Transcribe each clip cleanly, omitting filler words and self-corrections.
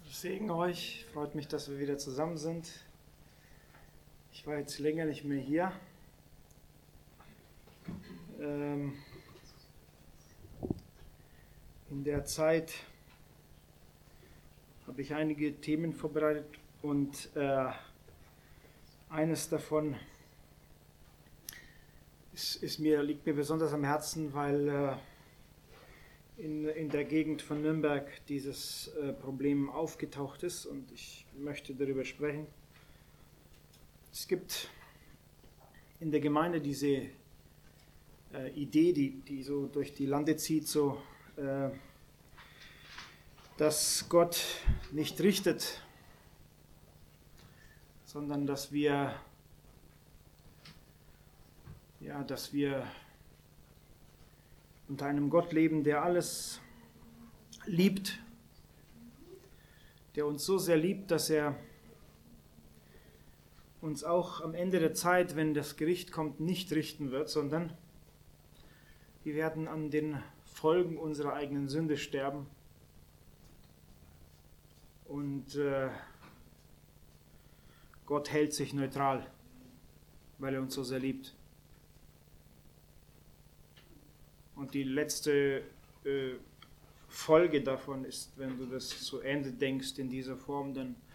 Segen euch, freut mich, dass wir wieder zusammen sind. Ich war jetzt länger nicht mehr hier. In der Zeit habe ich einige Themen vorbereitet und eines davon liegt mir besonders am Herzen, weil in der Gegend von Nürnberg dieses Problem aufgetaucht ist und ich möchte darüber sprechen. Es gibt in der Gemeinde diese Idee, die so durch die Lande zieht, dass Gott nicht richtet, sondern dass wir unter einem Gott leben, der alles liebt, der uns so sehr liebt, dass er uns auch am Ende der Zeit, wenn das Gericht kommt, nicht richten wird, sondern wir werden an den Folgen unserer eigenen Sünde sterben. Und Gott hält sich neutral, weil er uns so sehr liebt. Und die letzte Folge davon ist, wenn du das zu Ende denkst in dieser Form,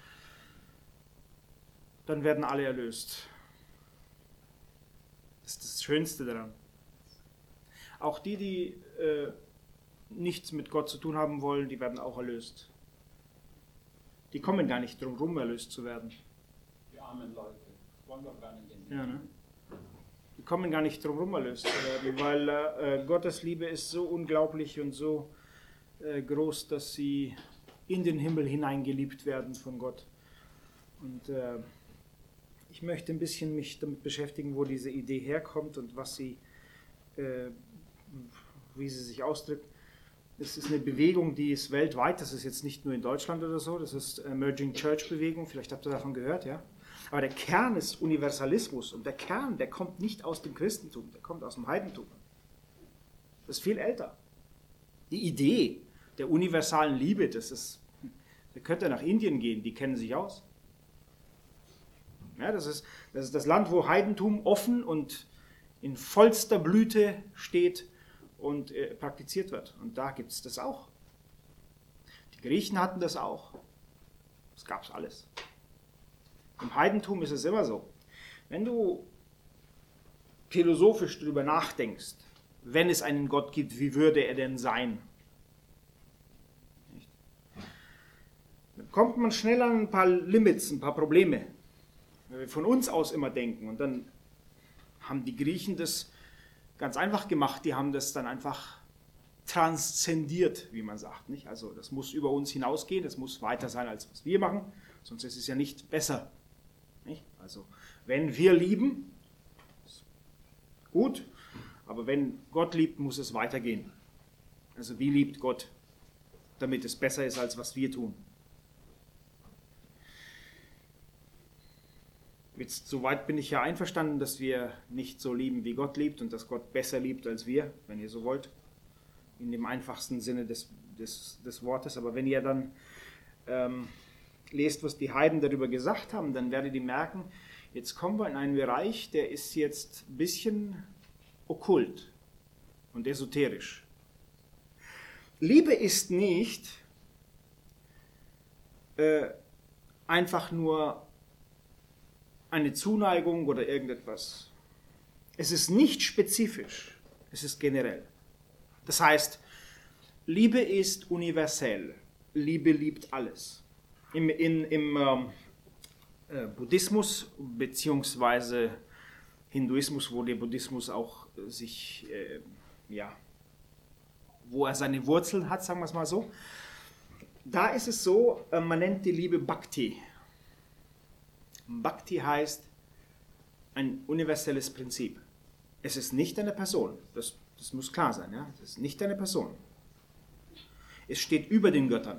dann werden alle erlöst. Das ist das Schönste daran. Auch die nichts mit Gott zu tun haben wollen, die werden auch erlöst. Die kommen gar nicht drum rum, erlöst zu werden. Die armen Leute wollen doch gar nicht in die Ja, ne? Die kommen gar nicht drum rum, erlöst zu werden, weil Gottes Liebe ist so unglaublich und so groß, dass sie in den Himmel hineingeliebt werden von Gott. Und ich möchte ein bisschen mich damit beschäftigen, wo diese Idee herkommt und wie sie sich ausdrückt. Es ist eine Bewegung, die ist weltweit, das ist jetzt nicht nur in Deutschland oder so, das ist Emerging Church Bewegung, vielleicht habt ihr davon gehört, ja. Aber der Kern ist Universalismus und der Kern, der kommt nicht aus dem Christentum, der kommt aus dem Heidentum. Das ist viel älter. Die Idee der universalen Liebe, da könnt ihr nach Indien gehen, die kennen sich aus. Ja, das ist das Land, wo Heidentum offen und in vollster Blüte steht und praktiziert wird. Und da gibt es das auch. Die Griechen hatten das auch. Das gab es alles. Im Heidentum ist es immer so. Wenn du philosophisch darüber nachdenkst, wenn es einen Gott gibt, wie würde er denn sein? Dann kommt man schnell an ein paar Limits, ein paar Probleme. Wenn wir von uns aus immer denken. Und dann haben die Griechen das ganz einfach gemacht. Die haben das dann einfach transzendiert, wie man sagt. Nicht? Also das muss über uns hinausgehen, das muss weiter sein, als was wir machen. Sonst ist es ja nicht besser. Nicht? Also wenn wir lieben, ist gut. Aber wenn Gott liebt, muss es weitergehen. Also wie liebt Gott, damit es besser ist, als was wir tun. Jetzt, soweit bin ich ja einverstanden, dass wir nicht so lieben, wie Gott liebt und dass Gott besser liebt als wir, wenn ihr so wollt, in dem einfachsten Sinne des Wortes. Aber wenn ihr dann lest, was die Heiden darüber gesagt haben, dann werdet ihr merken, jetzt kommen wir in einen Bereich, der ist jetzt ein bisschen okkult und esoterisch. Liebe ist nicht einfach nur eine Zuneigung oder irgendetwas. Es ist nicht spezifisch, es ist generell. Das heißt, Liebe ist universell. Liebe liebt alles. Im Buddhismus bzw. Hinduismus, wo der Buddhismus auch wo er seine Wurzeln hat, sagen wir es mal so, da ist es so, man nennt die Liebe Bhakti. Bhakti heißt ein universelles Prinzip. Es ist nicht eine Person, das muss klar sein, ja? Es ist nicht eine Person. Es steht über den Göttern.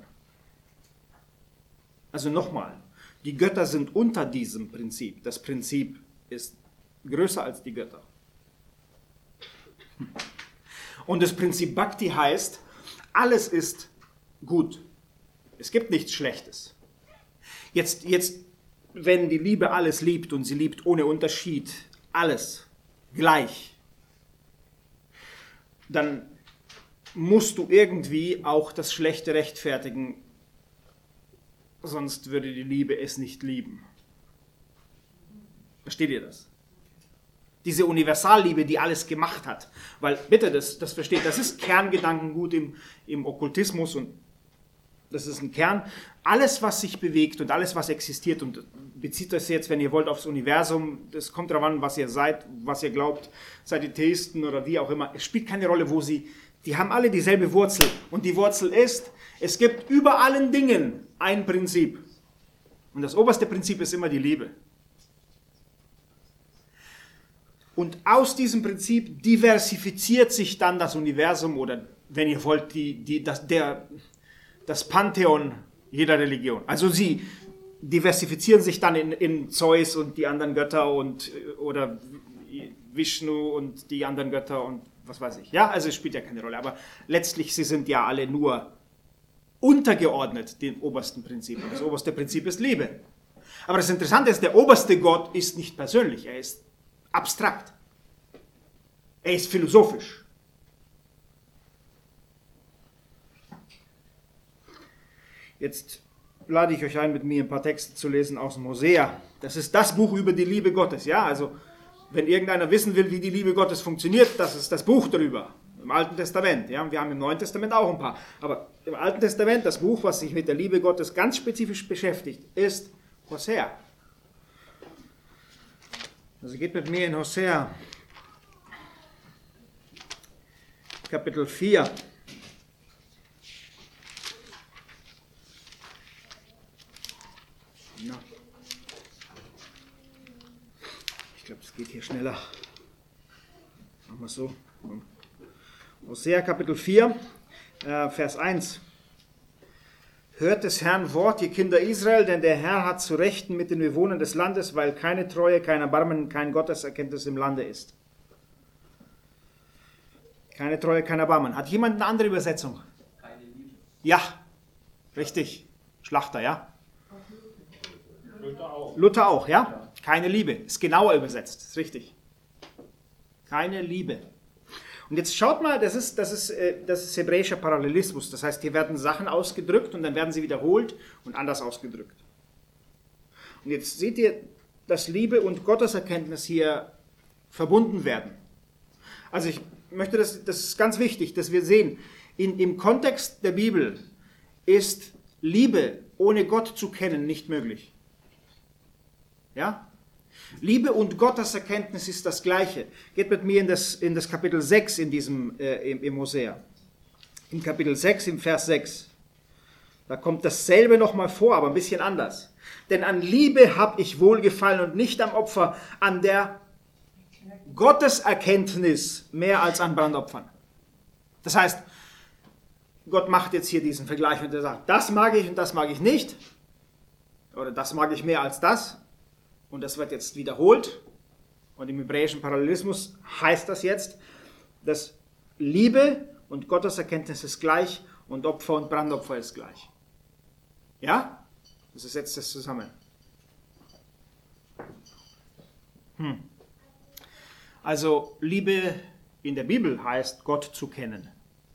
Also nochmal, die Götter sind unter diesem Prinzip. Das Prinzip ist größer als die Götter. Und das Prinzip Bhakti heißt, alles ist gut. Es gibt nichts Schlechtes. Jetzt, wenn die Liebe alles liebt und sie liebt ohne Unterschied alles gleich, dann musst du irgendwie auch das Schlechte rechtfertigen, sonst würde die Liebe es nicht lieben. Versteht ihr das? Diese Universalliebe, die alles gemacht hat. Weil, bitte, das versteht, das ist Kerngedankengut im Okkultismus und das ist ein Kern. Alles, was sich bewegt und alles, was existiert, und bezieht das jetzt, wenn ihr wollt, aufs Universum, das kommt darauf an, was ihr seid, was ihr glaubt, seid ihr Theisten oder wie auch immer, es spielt keine Rolle, wo die haben alle dieselbe Wurzel. Und die Wurzel ist, es gibt über allen Dingen ein Prinzip. Und das oberste Prinzip ist immer die Liebe. Und aus diesem Prinzip diversifiziert sich dann das Universum oder, wenn ihr wollt, das Pantheon jeder Religion. Also sie diversifizieren sich dann in Zeus und die anderen Götter oder Vishnu und die anderen Götter und was weiß ich. Ja, also es spielt ja keine Rolle. Aber letztlich, sie sind ja alle nur untergeordnet dem obersten Prinzip. Und das oberste Prinzip ist Liebe. Aber das Interessante ist, der oberste Gott ist nicht persönlich, er ist abstrakt. Er ist philosophisch. Jetzt lade ich euch ein, mit mir ein paar Texte zu lesen aus dem Hosea. Das ist das Buch über die Liebe Gottes. Ja, also wenn irgendeiner wissen will, wie die Liebe Gottes funktioniert, das ist das Buch darüber. Im Alten Testament. Ja, wir haben im Neuen Testament auch ein paar. Aber im Alten Testament, das Buch, was sich mit der Liebe Gottes ganz spezifisch beschäftigt, ist Hosea. Also geht mit mir in Hosea, Kapitel 4. Ja. Ich glaube, es geht hier schneller. Machen wir es so. Hosea Kapitel 4, Vers 1. Hört des Herrn Wort, ihr Kinder Israel, denn der Herr hat zu rechten mit den Bewohnern des Landes, weil keine Treue, kein Erbarmen, kein Gotteserkenntnis im Lande ist. Keine Treue, kein Erbarmen. Hat jemand eine andere Übersetzung? Keine Liebe. Ja, richtig. Schlachter, ja? Luther auch. Luther auch, ja? Keine Liebe. Ist genauer übersetzt, ist richtig. Keine Liebe. Und jetzt schaut mal, das ist hebräischer Parallelismus. Das heißt, hier werden Sachen ausgedrückt und dann werden sie wiederholt und anders ausgedrückt. Und jetzt seht ihr, dass Liebe und Gotteserkenntnis hier verbunden werden. Also ich möchte, das ist ganz wichtig, dass wir sehen, im Kontext der Bibel ist Liebe ohne Gott zu kennen nicht möglich. Ja? Liebe und Gotteserkenntnis ist das Gleiche. Geht mit mir in das Kapitel 6 im Hosea. Im Kapitel 6, im Vers 6. Da kommt dasselbe nochmal vor, aber ein bisschen anders. Denn an Liebe habe ich wohlgefallen und nicht am Opfer, an der Gotteserkenntnis mehr als an Brandopfern. Das heißt, Gott macht jetzt hier diesen Vergleich und er sagt, das mag ich und das mag ich nicht. Oder das mag ich mehr als das. Und das wird jetzt wiederholt. Und im hebräischen Parallelismus heißt das jetzt, dass Liebe und Gotteserkenntnis ist gleich und Opfer und Brandopfer ist gleich. Ja? Das ist jetzt das zusammen. Also Liebe in der Bibel heißt, Gott zu kennen.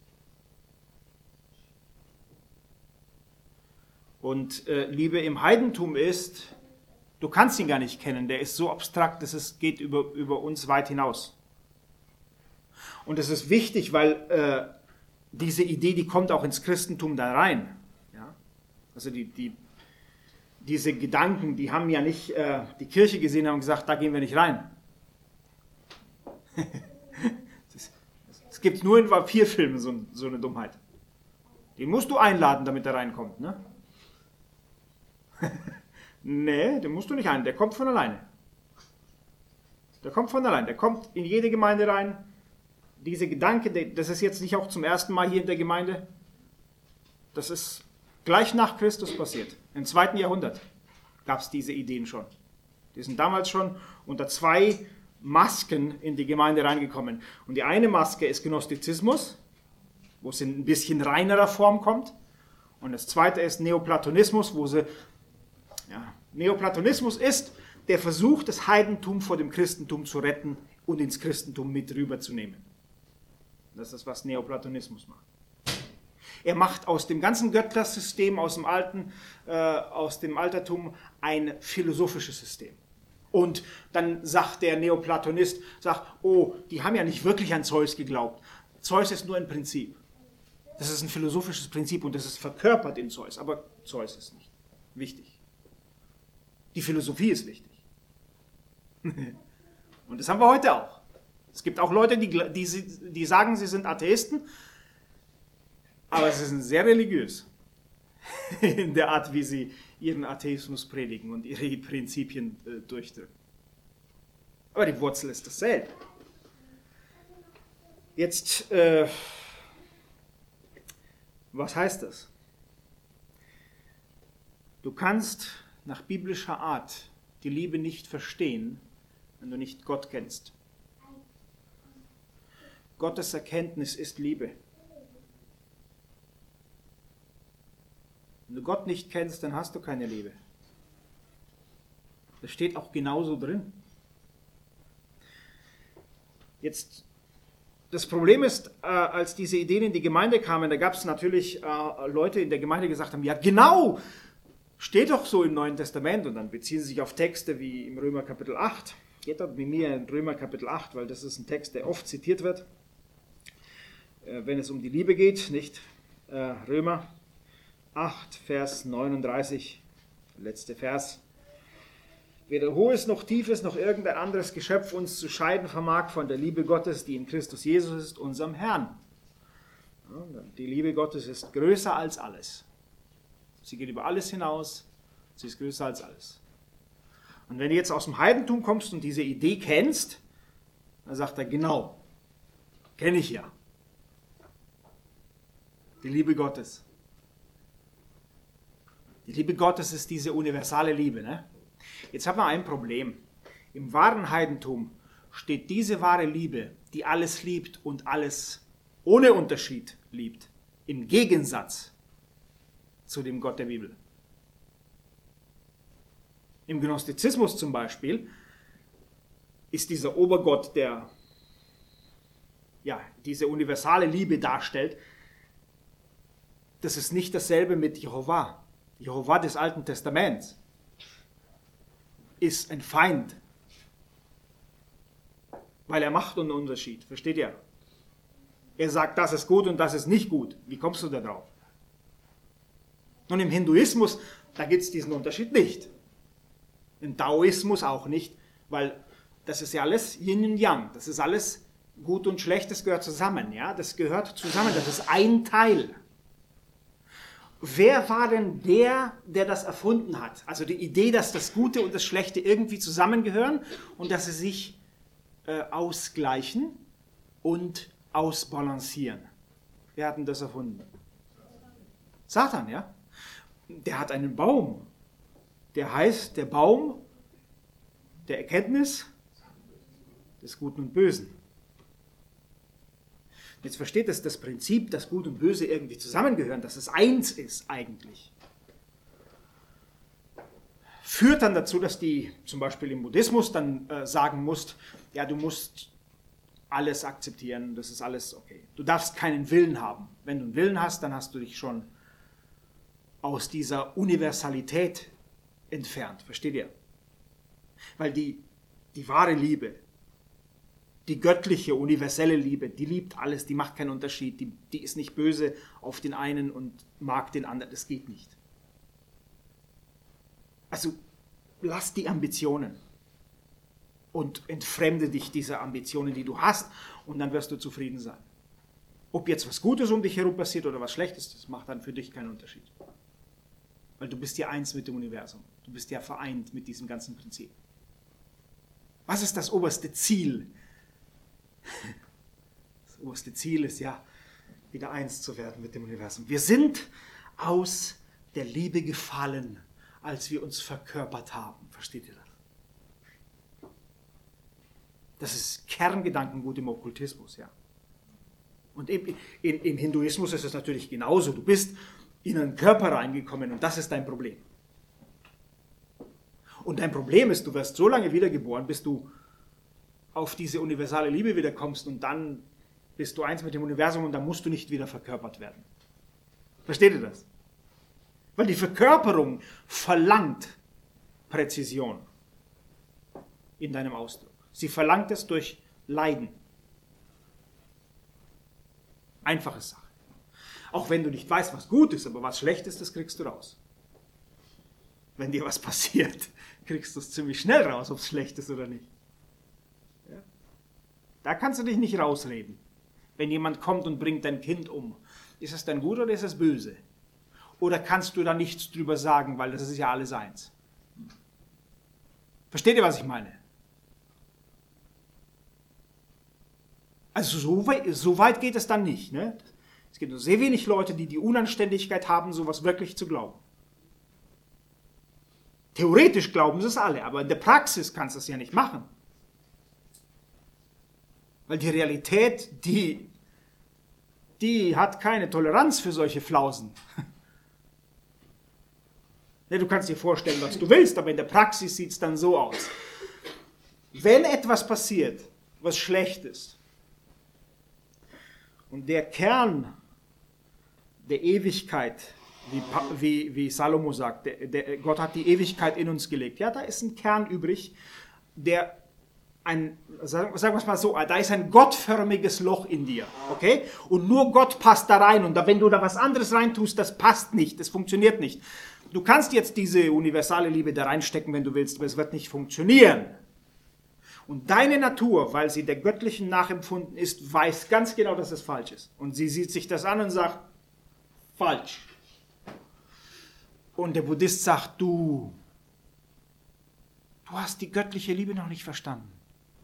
Und Liebe im Heidentum ist, du kannst ihn gar nicht kennen, der ist so abstrakt, dass es geht über uns weit hinaus. Und das ist wichtig, weil diese Idee, die kommt auch ins Christentum da rein. Ja? Also diese Gedanken, die haben ja nicht die Kirche gesehen und haben gesagt, da gehen wir nicht rein. Es gibt nur in Vampirfilmen so eine Dummheit. Den musst du einladen, damit er reinkommt, ne? Nee, den musst du nicht ein, der kommt von alleine. Der kommt von allein, der kommt in jede Gemeinde rein. Diese Gedanke, das ist jetzt nicht auch zum ersten Mal hier in der Gemeinde. Das ist gleich nach Christus passiert. Im 2. Jahrhundert gab es diese Ideen schon. Die sind damals schon unter 2 Masken in die Gemeinde reingekommen. Und die eine Maske ist Gnostizismus, wo es in ein bisschen reinerer Form kommt. Und das zweite ist Neoplatonismus, Neoplatonismus ist der Versuch, das Heidentum vor dem Christentum zu retten und ins Christentum mit rüberzunehmen. Das ist, was Neoplatonismus macht. Er macht aus dem ganzen Göttersystem, aus dem Altertum, ein philosophisches System. Und dann sagt der Neoplatonist, oh, die haben ja nicht wirklich an Zeus geglaubt. Zeus ist nur ein Prinzip. Das ist ein philosophisches Prinzip und das ist verkörpert in Zeus, aber Zeus ist nicht wichtig. Die Philosophie ist wichtig. Und das haben wir heute auch. Es gibt auch Leute, die sagen, sie sind Atheisten, aber sie sind sehr religiös in der Art, wie sie ihren Atheismus predigen und ihre Prinzipien durchdrücken. Aber die Wurzel ist dasselbe. Jetzt, was heißt das? Du kannst nach biblischer Art die Liebe nicht verstehen, wenn du nicht Gott kennst. Gottes Erkenntnis ist Liebe. Wenn du Gott nicht kennst, dann hast du keine Liebe. Das steht auch genauso drin. Jetzt, das Problem ist, als diese Ideen in die Gemeinde kamen, da gab es natürlich Leute in der Gemeinde, die gesagt haben, ja genau, steht doch so im Neuen Testament, und dann beziehen sie sich auf Texte wie im Römer Kapitel 8. Geht dort mit mir in Römer Kapitel 8, weil das ist ein Text, der oft zitiert wird, wenn es um die Liebe geht, nicht? Römer 8, Vers 39, letzte Vers. Weder Hohes noch Tiefes noch irgendein anderes Geschöpf uns zu scheiden vermag von der Liebe Gottes, die in Christus Jesus ist, unserem Herrn. Die Liebe Gottes ist größer als alles. Sie geht über alles hinaus, sie ist größer als alles. Und wenn du jetzt aus dem Heidentum kommst und diese Idee kennst, dann sagt er, genau, kenne ich ja. Die Liebe Gottes. Die Liebe Gottes ist diese universale Liebe. Ne? Jetzt haben wir ein Problem. Im wahren Heidentum steht diese wahre Liebe, die alles liebt und alles ohne Unterschied liebt, im Gegensatz zu dem Gott der Bibel. Im Gnostizismus zum Beispiel ist dieser Obergott, der diese universale Liebe darstellt, das ist nicht dasselbe mit Jehovah. Jehovah des Alten Testaments ist ein Feind, weil er macht einen Unterschied, versteht ihr? Er sagt, das ist gut und das ist nicht gut. Wie kommst du da drauf? Und im Hinduismus, da gibt es diesen Unterschied nicht. Im Taoismus auch nicht, weil das ist ja alles Yin und Yang, das ist alles gut und schlecht, das gehört zusammen, ja? Das gehört zusammen, das ist ein Teil. Wer war denn der das erfunden hat? Also die Idee, dass das Gute und das Schlechte irgendwie zusammengehören und dass sie sich ausgleichen und ausbalancieren. Wer hat denn das erfunden? Satan, ja? Der hat einen Baum. Der heißt der Baum der Erkenntnis des Guten und Bösen. Jetzt versteht es das Prinzip, dass Gut und Böse irgendwie zusammengehören, dass es eins ist eigentlich. Führt dann dazu, dass die zum Beispiel im Buddhismus dann sagen musst, ja, du musst alles akzeptieren, das ist alles okay. Du darfst keinen Willen haben. Wenn du einen Willen hast, dann hast du dich schon aus dieser Universalität entfernt, versteht ihr? Weil die wahre Liebe, die göttliche, universelle Liebe, die liebt alles, die macht keinen Unterschied, die ist nicht böse auf den einen und mag den anderen, das geht nicht. Also lass die Ambitionen und entfremde dich dieser Ambitionen, die du hast, und dann wirst du zufrieden sein. Ob jetzt was Gutes um dich herum passiert oder was Schlechtes, das macht dann für dich keinen Unterschied. Weil du bist ja eins mit dem Universum. Du bist ja vereint mit diesem ganzen Prinzip. Was ist das oberste Ziel? Das oberste Ziel ist ja, wieder eins zu werden mit dem Universum. Wir sind aus der Liebe gefallen, als wir uns verkörpert haben. Versteht ihr das? Das ist Kerngedankengut im Okkultismus, ja. Und im Hinduismus ist es natürlich genauso. Du bist in einen Körper reingekommen und das ist dein Problem. Und dein Problem ist, du wirst so lange wiedergeboren, bis du auf diese universale Liebe wiederkommst und dann bist du eins mit dem Universum und dann musst du nicht wieder verkörpert werden. Versteht ihr das? Weil die Verkörperung verlangt Präzision in deinem Ausdruck. Sie verlangt es durch Leiden. Einfache Sache. Auch wenn du nicht weißt, was gut ist, aber was schlecht ist, das kriegst du raus. Wenn dir was passiert, kriegst du es ziemlich schnell raus, ob es schlecht ist oder nicht. Ja? Da kannst du dich nicht rausreden. Wenn jemand kommt und bringt dein Kind um, ist es dann gut oder ist es böse? Oder kannst du da nichts drüber sagen, weil das ist ja alles eins? Versteht ihr, was ich meine? Also so weit geht es dann nicht. Ne? Es gibt nur sehr wenig Leute, die die Unanständigkeit haben, sowas wirklich zu glauben. Theoretisch glauben sie es alle, aber in der Praxis kannst du es ja nicht machen. Weil die Realität, die hat keine Toleranz für solche Flausen. Ja, du kannst dir vorstellen, was du willst, aber in der Praxis sieht es dann so aus. Wenn etwas passiert, was schlecht ist, und der Kern der Ewigkeit, wie Salomo sagt, Gott hat die Ewigkeit in uns gelegt. Ja, da ist ein Kern übrig, sagen wir es mal so, da ist ein gottförmiges Loch in dir, okay? Und nur Gott passt da rein und wenn du da was anderes reintust, das passt nicht, das funktioniert nicht. Du kannst jetzt diese universale Liebe da reinstecken, wenn du willst, aber es wird nicht funktionieren. Und deine Natur, weil sie der göttlichen nachempfunden ist, weiß ganz genau, dass es falsch ist. Und sie sieht sich das an und sagt, falsch. Und der Buddhist sagt, du hast die göttliche Liebe noch nicht verstanden.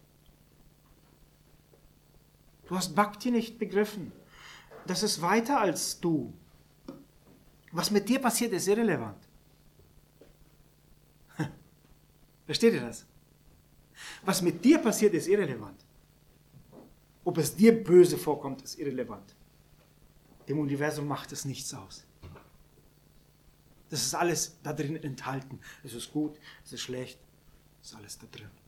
Du hast Bhakti nicht begriffen. Das ist weiter als du. Was mit dir passiert, ist irrelevant. Versteht ihr das? Was mit dir passiert, ist irrelevant. Ob es dir böse vorkommt, ist irrelevant. Dem Universum macht es nichts aus. Das ist alles da drin enthalten. Es ist gut, es ist schlecht, es ist alles da drin.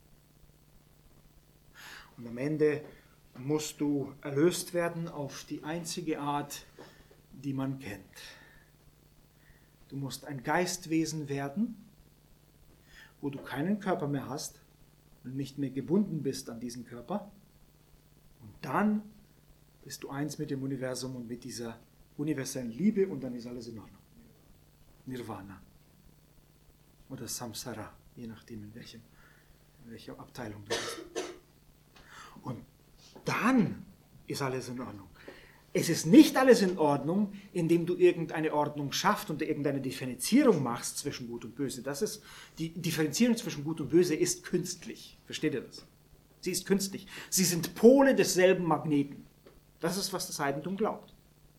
Und am Ende musst du erlöst werden auf die einzige Art, die man kennt. Du musst ein Geistwesen werden, wo du keinen Körper mehr hast und nicht mehr gebunden bist an diesen Körper. Und dann bist du eins mit dem Universum und mit dieser universellen Liebe und dann ist alles in Ordnung. Nirvana oder Samsara, je nachdem in welcher Abteilung du bist. Und dann ist alles in Ordnung. Es ist nicht alles in Ordnung, indem du irgendeine Ordnung schaffst und irgendeine Differenzierung machst zwischen Gut und Böse. Die Differenzierung zwischen Gut und Böse ist künstlich. Versteht ihr das? Sie ist künstlich. Sie sind Pole desselben Magneten. Das ist, was das Heidentum glaubt.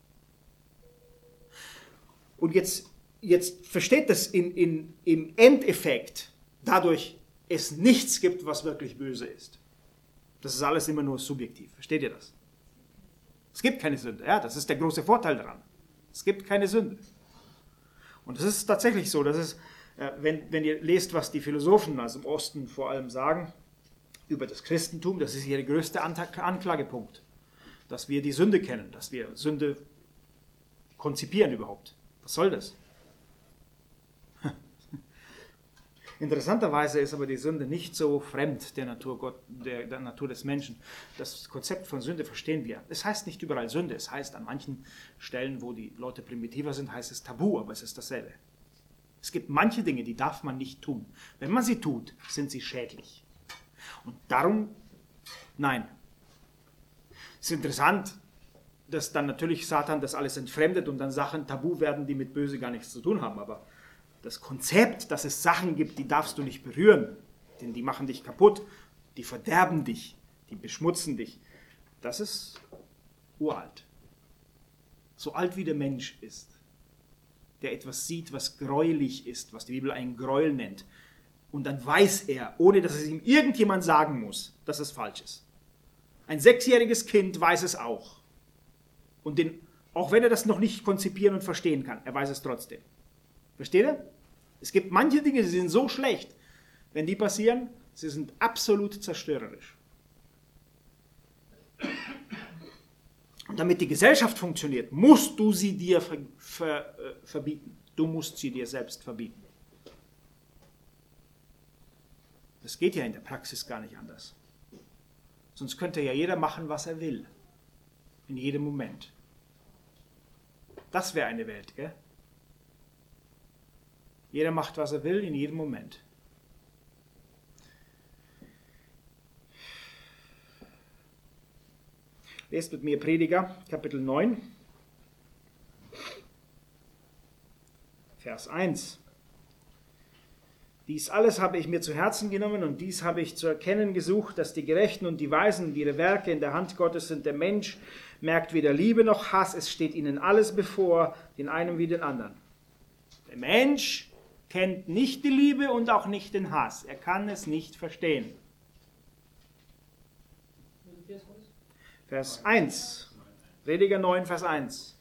Und jetzt versteht das im Endeffekt, dadurch es nichts gibt, was wirklich böse ist. Das ist alles immer nur subjektiv. Versteht ihr das? Es gibt keine Sünde. Ja, das ist der große Vorteil daran. Es gibt keine Sünde. Und es ist tatsächlich so, dass es, wenn ihr lest, was die Philosophen, also im Osten vor allem sagen, über das Christentum, das ist ihr größter Anklagepunkt. Dass wir die Sünde kennen, dass wir Sünde konzipieren überhaupt. Was soll das? Interessanterweise ist aber die Sünde nicht so fremd der Natur des Menschen. Das Konzept von Sünde verstehen wir. Es heißt nicht überall Sünde, es heißt an manchen Stellen, wo die Leute primitiver sind, heißt es Tabu, aber es ist dasselbe. Es gibt manche Dinge, die darf man nicht tun. Wenn man sie tut, sind sie schädlich. Und darum, nein. Es ist interessant, dass dann natürlich Satan das alles entfremdet und dann Sachen tabu werden, die mit Böse gar nichts zu tun haben, aber das Konzept, dass es Sachen gibt, die darfst du nicht berühren, denn die machen dich kaputt, die verderben dich, die beschmutzen dich, das ist uralt. So alt wie der Mensch ist, der etwas sieht, was gräulich ist, was die Bibel einen Gräuel nennt. Und dann weiß er, ohne dass es ihm irgendjemand sagen muss, dass es falsch ist. Ein 6-jähriges Kind weiß es auch. Und den Auch wenn er das noch nicht konzipieren und verstehen kann, er weiß es trotzdem. Versteht ihr? Es gibt manche Dinge, die sind so schlecht, wenn die passieren, sie sind absolut zerstörerisch. Und damit die Gesellschaft funktioniert, musst du sie dir verbieten. Du musst sie dir selbst verbieten. Das geht ja in der Praxis gar nicht anders. Sonst könnte ja jeder machen, was er will. In jedem Moment. Das wäre eine Welt, gell? Jeder macht, was er will, in jedem Moment. Lest mit mir Prediger, Kapitel 9, Vers 1. Dies alles habe ich mir zu Herzen genommen und dies habe ich zu erkennen gesucht, dass die Gerechten und die Weisen, ihre Werke in der Hand Gottes sind. Der Mensch merkt weder Liebe noch Hass, es steht ihnen alles bevor, den einen wie den anderen. Der Mensch kennt nicht die Liebe und auch nicht den Hass. Er kann es nicht verstehen. Vers 1. Prediger 9, Vers 1.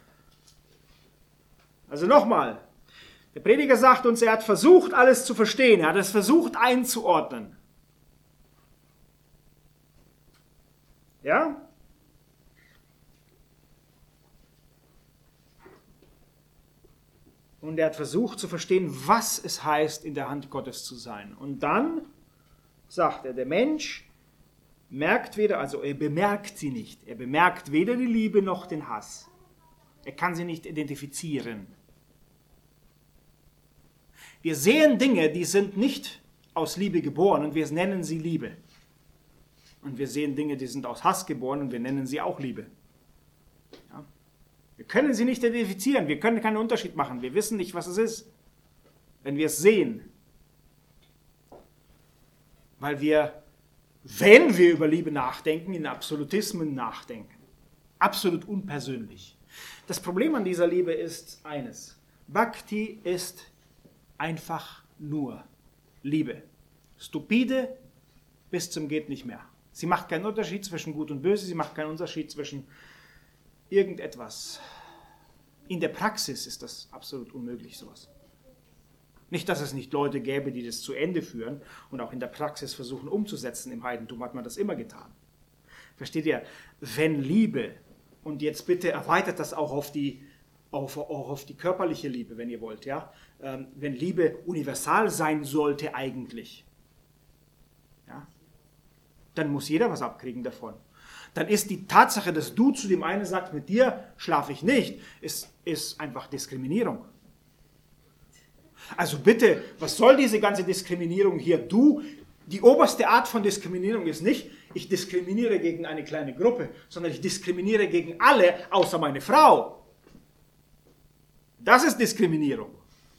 Also nochmal. Der Prediger sagt uns, er hat versucht, alles zu verstehen. Er hat es versucht einzuordnen. Ja? Und er hat versucht zu verstehen, was es heißt, in der Hand Gottes zu sein. Und dann sagt er, der Mensch merkt weder, also er bemerkt sie nicht. Er bemerkt weder die Liebe noch den Hass. Er kann sie nicht identifizieren. Wir sehen Dinge, die sind nicht aus Liebe geboren und wir nennen sie Liebe. Und wir sehen Dinge, die sind aus Hass geboren und wir nennen sie auch Liebe. Ja? Wir können sie nicht identifizieren, wir können keinen Unterschied machen, wir wissen nicht, was es ist, wenn wir es sehen. Weil wir, wenn wir über Liebe nachdenken, in Absolutismen nachdenken. Absolut unpersönlich. Das Problem an dieser Liebe ist eines. Bhakti ist einfach nur Liebe. Stupide bis zum geht nicht mehr. Sie macht keinen Unterschied zwischen Gut und Böse, sie macht keinen Unterschied zwischen irgendetwas. In der Praxis ist das absolut unmöglich, sowas. Nicht, dass es nicht Leute gäbe, die das zu Ende führen und auch in der Praxis versuchen umzusetzen. Im Heidentum hat man das immer getan. Versteht ihr? Wenn Liebe, und jetzt bitte erweitert das auch auf die körperliche Liebe, wenn ihr wollt, ja? Wenn Liebe universal sein sollte eigentlich, ja? Dann muss jeder was abkriegen davon. Dann ist die Tatsache, dass du zu dem einen sagst, mit dir schlafe ich nicht, ist einfach Diskriminierung. Also bitte, was soll diese ganze Diskriminierung hier? Die oberste Art von Diskriminierung ist nicht, ich diskriminiere gegen eine kleine Gruppe, sondern ich diskriminiere gegen alle, außer meine Frau. Das ist Diskriminierung.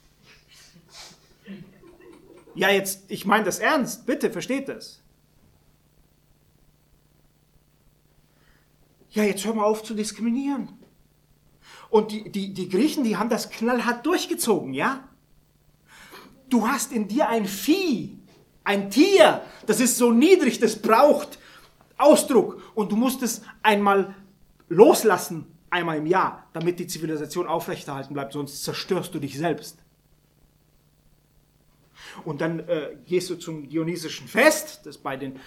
Ja, jetzt, ich meine das ernst, bitte, versteht das. Ja, jetzt hör mal auf zu diskriminieren. Und die Griechen, die haben das knallhart durchgezogen, ja? Du hast in dir ein Vieh, ein Tier, das ist so niedrig, das braucht Ausdruck. Und du musst es einmal loslassen, einmal im Jahr, damit die Zivilisation aufrechterhalten bleibt, sonst zerstörst du dich selbst. Und dann gehst du zum Dionysischen Fest, das bei den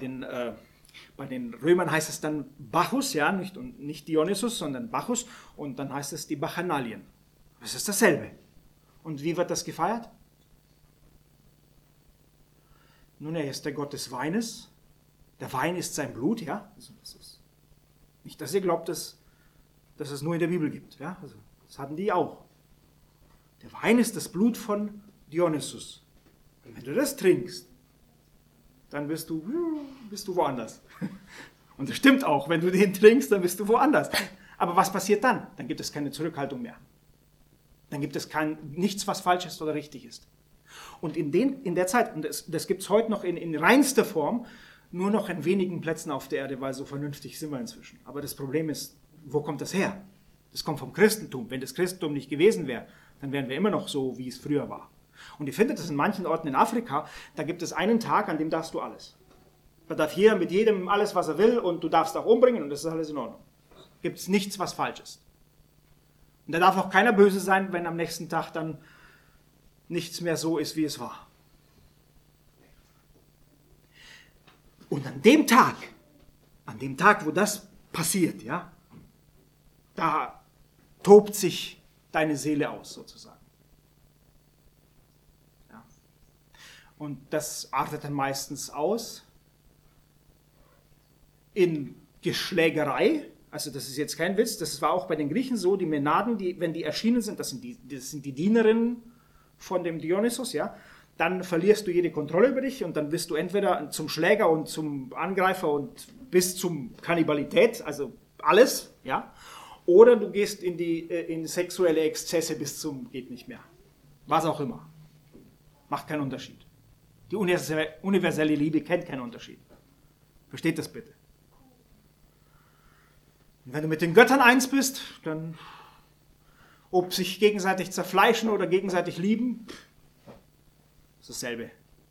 Römern heißt es dann Bacchus, ja, nicht Dionysus, sondern Bacchus, und dann heißt es die Bacchanalien. Das ist dasselbe. Und wie wird das gefeiert? Nun, er ist der Gott des Weines. Der Wein ist sein Blut, ja. Also das ist nicht, dass ihr glaubt, dass es nur in der Bibel gibt, ja. Also das hatten die auch. Der Wein ist das Blut von Dionysus. Und wenn du das trinkst, dann bist du woanders. Und das stimmt auch, wenn du den trinkst, dann bist du woanders. Aber was passiert dann? Dann gibt es keine Zurückhaltung mehr. Dann gibt es nichts, was falsch ist oder richtig ist. Und in der Zeit, und das gibt es heute noch in reinster Form, nur noch in wenigen Plätzen auf der Erde, weil so vernünftig sind wir inzwischen. Aber das Problem ist, wo kommt das her? Das kommt vom Christentum. Wenn das Christentum nicht gewesen wäre, dann wären wir immer noch so, wie es früher war. Und ihr findet das in manchen Orten in Afrika, da gibt es einen Tag, an dem darfst du alles. Da darf jeder mit jedem alles, was er will, und du darfst auch umbringen, und das ist alles in Ordnung. Gibt es nichts, was falsch ist. Und da darf auch keiner böse sein, wenn am nächsten Tag dann nichts mehr so ist, wie es war. Und an dem Tag, wo das passiert, ja, da tobt sich deine Seele aus, sozusagen. Ja. Und das artet dann meistens aus in Geschlägerei. Also das ist jetzt kein Witz, das war auch bei den Griechen so, die Mänaden, wenn die erschienen sind, das sind die Dienerinnen von dem Dionysos, ja, dann verlierst du jede Kontrolle über dich und dann bist du entweder zum Schläger und zum Angreifer und bis zum Kannibalität, also alles, ja, oder du gehst in sexuelle Exzesse bis zum geht nicht mehr. Was auch immer. Macht keinen Unterschied. Die universelle Liebe kennt keinen Unterschied. Versteht das bitte. Und wenn du mit den Göttern eins bist, dann ob sich gegenseitig zerfleischen oder gegenseitig lieben, ist dasselbe.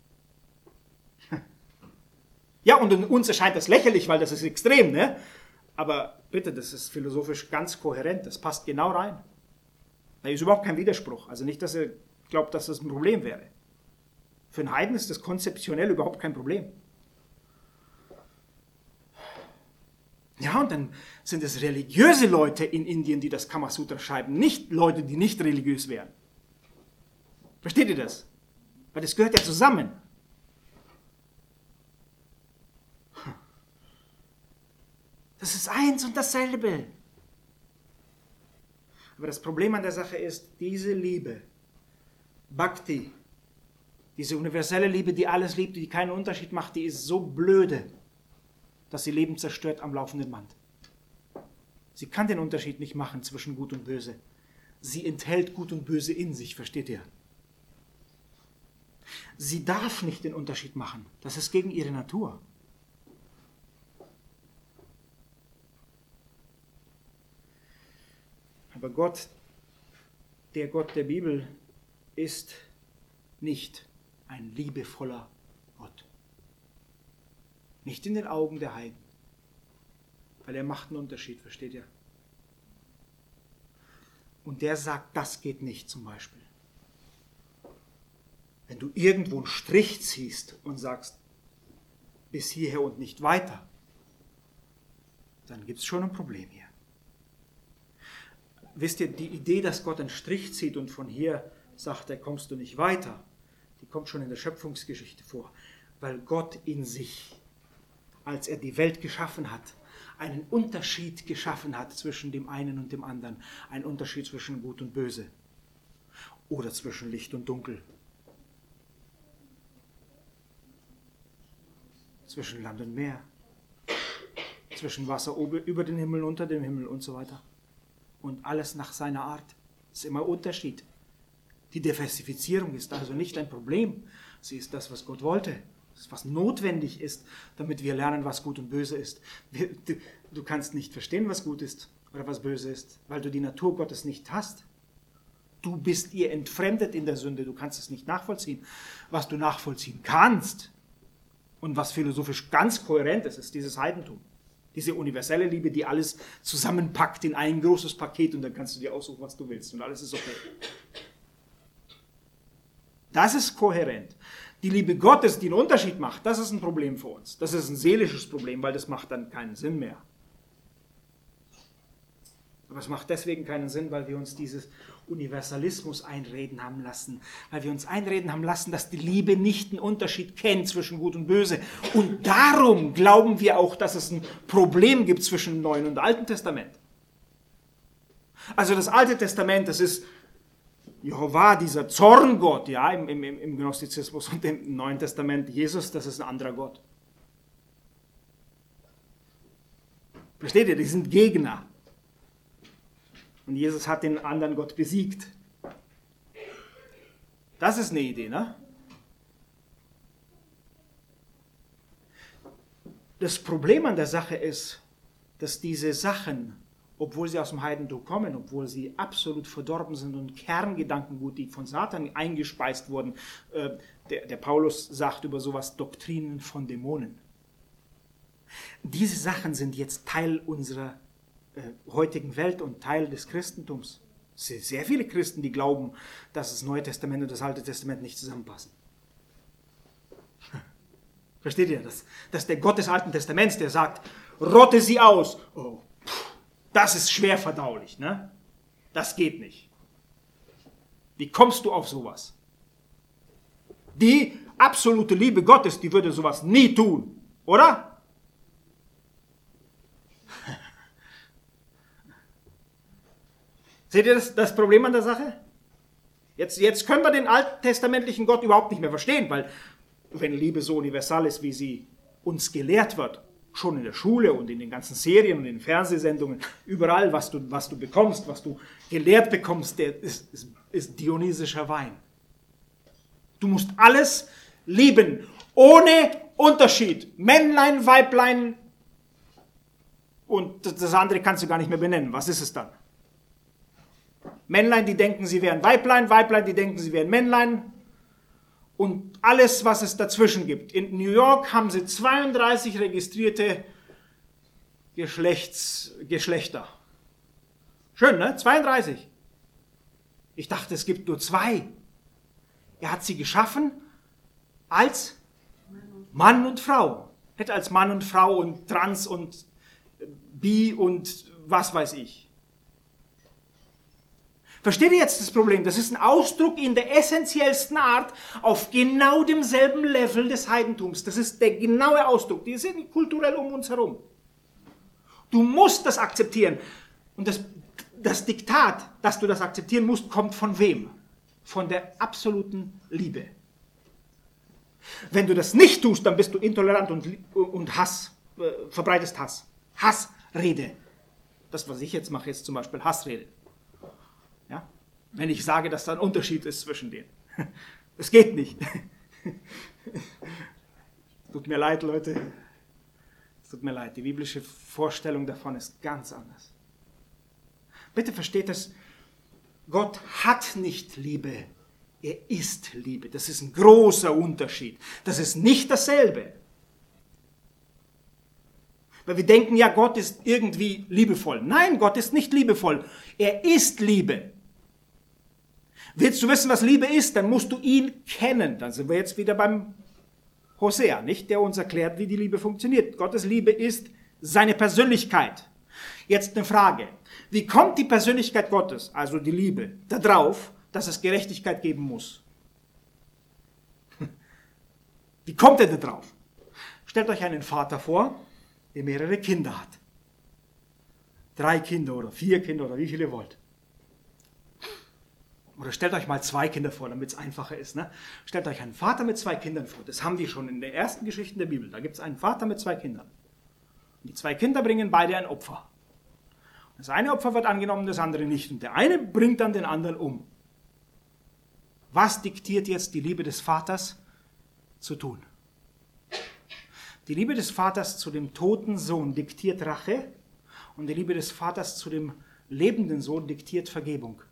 Ja, und uns erscheint das lächerlich, weil das ist extrem, ne? Aber bitte, das ist philosophisch ganz kohärent, das passt genau rein. Da ist überhaupt kein Widerspruch. Also nicht, dass ihr glaubt, dass das ein Problem wäre. Für einen Heiden ist das konzeptionell überhaupt kein Problem. Ja, und dann sind es religiöse Leute in Indien, die das Kamasutra schreiben, nicht Leute, die nicht religiös wären. Versteht ihr das? Weil das gehört ja zusammen. Das ist eins und dasselbe. Aber das Problem an der Sache ist, diese Liebe, Bhakti, diese universelle Liebe, die alles liebt, die keinen Unterschied macht, die ist so blöde, dass sie Leben zerstört am laufenden Band. Sie kann den Unterschied nicht machen zwischen Gut und Böse. Sie enthält Gut und Böse in sich, versteht ihr? Sie darf nicht den Unterschied machen. Das ist gegen ihre Natur. Aber Gott der Bibel, ist nicht ein liebevoller Gott. Nicht in den Augen der Heiden. Weil er macht einen Unterschied, versteht ihr? Und der sagt, das geht nicht zum Beispiel. Wenn du irgendwo einen Strich ziehst und sagst, bis hierher und nicht weiter, dann gibt es schon ein Problem hier. Wisst ihr, die Idee, dass Gott einen Strich zieht und von hier sagt, da kommst du nicht weiter, die kommt schon in der Schöpfungsgeschichte vor. Weil Gott in sich, als er die Welt geschaffen hat, einen Unterschied geschaffen hat zwischen dem einen und dem anderen. Ein Unterschied zwischen Gut und Böse. Oder zwischen Licht und Dunkel. Zwischen Land und Meer. Zwischen Wasser über den Himmel, unter dem Himmel und so weiter. Und alles nach seiner Art. Es ist immer Unterschied. Die Diversifizierung ist also nicht ein Problem. Sie ist das, was Gott wollte. Das ist, was notwendig ist, damit wir lernen, was gut und böse ist. Du kannst nicht verstehen, was gut ist oder was böse ist, weil du die Natur Gottes nicht hast. Du bist ihr entfremdet in der Sünde. Du kannst es nicht nachvollziehen. Was du nachvollziehen kannst und was philosophisch ganz kohärent ist, ist dieses Heidentum. Diese universelle Liebe, die alles zusammenpackt in ein großes Paket und dann kannst du dir aussuchen, was du willst und alles ist okay. Das ist kohärent. Die Liebe Gottes, die einen Unterschied macht, das ist ein Problem für uns. Das ist ein seelisches Problem, weil das macht dann keinen Sinn mehr. Aber es macht deswegen keinen Sinn, weil wir uns dieses Universalismus einreden haben lassen. Weil wir uns einreden haben lassen, dass die Liebe nicht einen Unterschied kennt zwischen Gut und Böse. Und darum glauben wir auch, dass es ein Problem gibt zwischen dem Neuen und dem Alten Testament. Also das Alte Testament, das ist Jehovah, dieser Zorngott, ja, im Gnostizismus, und im Neuen Testament Jesus, das ist ein anderer Gott. Versteht ihr? Die sind Gegner. Und Jesus hat den anderen Gott besiegt. Das ist eine Idee, ne? Das Problem an der Sache ist, dass diese Sachen, obwohl sie aus dem Heidentum kommen, obwohl sie absolut verdorben sind und Kerngedankengut, die von Satan eingespeist wurden, der Paulus sagt über sowas Doktrinen von Dämonen. Diese Sachen sind jetzt Teil unserer heutigen Welt und Teil des Christentums. Es sind sehr viele Christen, die glauben, dass das Neue Testament und das Alte Testament nicht zusammenpassen. Versteht ihr das? Das ist der Gott des Alten Testaments, der sagt, rotte sie aus. Oh, das ist schwer verdaulich, ne? Das geht nicht. Wie kommst du auf sowas? Die absolute Liebe Gottes, die würde sowas nie tun, oder? Seht ihr das Problem an der Sache? Jetzt können wir den alttestamentlichen Gott überhaupt nicht mehr verstehen, weil wenn Liebe so universal ist, wie sie uns gelehrt wird, schon in der Schule und in den ganzen Serien und in den Fernsehsendungen, überall, was du bekommst, was du gelehrt bekommst, ist dionysischer Wein. Du musst alles lieben, ohne Unterschied. Männlein, Weiblein und das andere kannst du gar nicht mehr benennen. Was ist es dann? Männlein, die denken, sie wären Weiblein, Weiblein, die denken, sie wären Männlein und alles, was es dazwischen gibt. In New York haben sie 32 registrierte Geschlechter. Schön, ne? 32. Ich dachte, es gibt nur 2. Er hat sie geschaffen als Mann und Frau. Nicht als Mann und Frau und Trans und Bi und was weiß ich. Versteht ihr jetzt das Problem? Das ist ein Ausdruck in der essentiellsten Art auf genau demselben Level des Heidentums. Das ist der genaue Ausdruck. Die sind kulturell um uns herum. Du musst das akzeptieren. Und das Diktat, dass du das akzeptieren musst, kommt von wem? Von der absoluten Liebe. Wenn du das nicht tust, dann bist du intolerant und Hass, verbreitest Hass. Hassrede. Das, was ich jetzt mache, ist zum Beispiel Hassrede. Ja? Wenn ich sage, dass da ein Unterschied ist zwischen denen. Es geht nicht. Tut mir leid, Leute. Es tut mir leid. Die biblische Vorstellung davon ist ganz anders. Bitte versteht es, Gott hat nicht Liebe. Er ist Liebe. Das ist ein großer Unterschied. Das ist nicht dasselbe. Weil wir denken, ja, Gott ist irgendwie liebevoll. Nein, Gott ist nicht liebevoll. Er ist Liebe. Willst du wissen, was Liebe ist, dann musst du ihn kennen. Dann sind wir jetzt wieder beim Hosea, nicht? Der uns erklärt, wie die Liebe funktioniert. Gottes Liebe ist seine Persönlichkeit. Jetzt eine Frage. Wie kommt die Persönlichkeit Gottes, also die Liebe, darauf, dass es Gerechtigkeit geben muss? Wie kommt er da drauf? Stellt euch einen Vater vor, der mehrere Kinder hat. 3 Kinder oder 4 Kinder oder wie viele ihr wollt. Oder stellt euch mal 2 Kinder vor, damit es einfacher ist. Ne? Stellt euch einen Vater mit 2 Kindern vor. Das haben wir schon in den ersten Geschichten der Bibel. Da gibt es einen Vater mit 2 Kindern. Und die 2 Kinder bringen beide ein Opfer. Das eine Opfer wird angenommen, das andere nicht. Und der eine bringt dann den anderen um. Was diktiert jetzt die Liebe des Vaters zu tun? Die Liebe des Vaters zu dem toten Sohn diktiert Rache und die Liebe des Vaters zu dem lebenden Sohn diktiert Vergebung.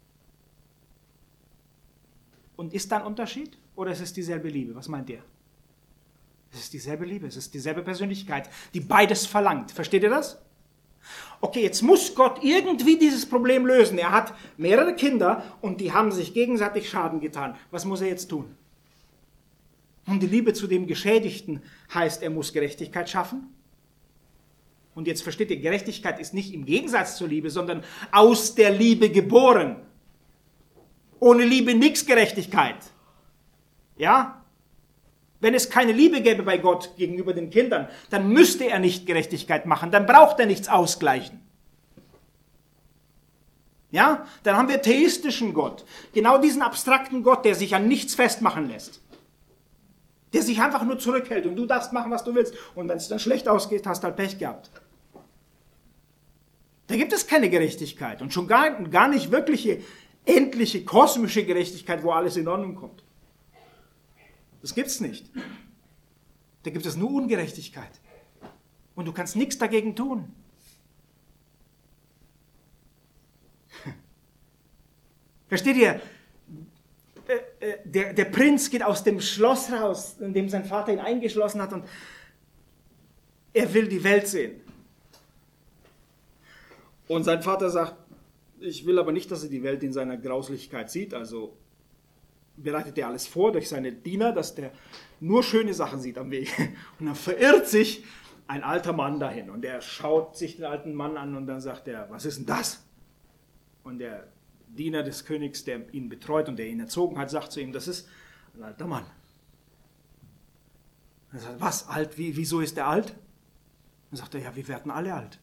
Und ist da ein Unterschied oder ist es dieselbe Liebe? Was meint ihr? Es ist dieselbe Liebe, es ist dieselbe Persönlichkeit, die beides verlangt. Versteht ihr das? Okay, jetzt muss Gott irgendwie dieses Problem lösen. Er hat mehrere Kinder und die haben sich gegenseitig Schaden getan. Was muss er jetzt tun? Und die Liebe zu dem Geschädigten heißt, er muss Gerechtigkeit schaffen. Und jetzt versteht ihr, Gerechtigkeit ist nicht im Gegensatz zur Liebe, sondern aus der Liebe geboren. Ohne Liebe nichts Gerechtigkeit. Ja? Wenn es keine Liebe gäbe bei Gott gegenüber den Kindern, dann müsste er nicht Gerechtigkeit machen, dann braucht er nichts ausgleichen. Ja? Dann haben wir theistischen Gott. Genau diesen abstrakten Gott, der sich an nichts festmachen lässt. Der sich einfach nur zurückhält und du darfst machen, was du willst. Und wenn es dann schlecht ausgeht, hast du halt Pech gehabt. Da gibt es keine Gerechtigkeit und schon gar nicht wirkliche, endliche, kosmische Gerechtigkeit, wo alles in Ordnung kommt. Das gibt es nicht. Da gibt es nur Ungerechtigkeit. Und du kannst nichts dagegen tun. Versteht ihr? Der Prinz geht aus dem Schloss raus, in dem sein Vater ihn eingeschlossen hat und er will die Welt sehen. Und sein Vater sagt, Ich will aber nicht, dass er die Welt in seiner Grauslichkeit sieht, also bereitet er alles vor durch seine Diener, dass der nur schöne Sachen sieht am Weg. Und dann verirrt sich ein alter Mann dahin und er schaut sich den alten Mann an und dann sagt er, was ist denn das? Und der Diener des Königs, der ihn betreut und der ihn erzogen hat, sagt zu ihm, das ist ein alter Mann. Er sagt, was, alt? Wieso ist er alt? Dann sagt er, ja, wir werden alle alt.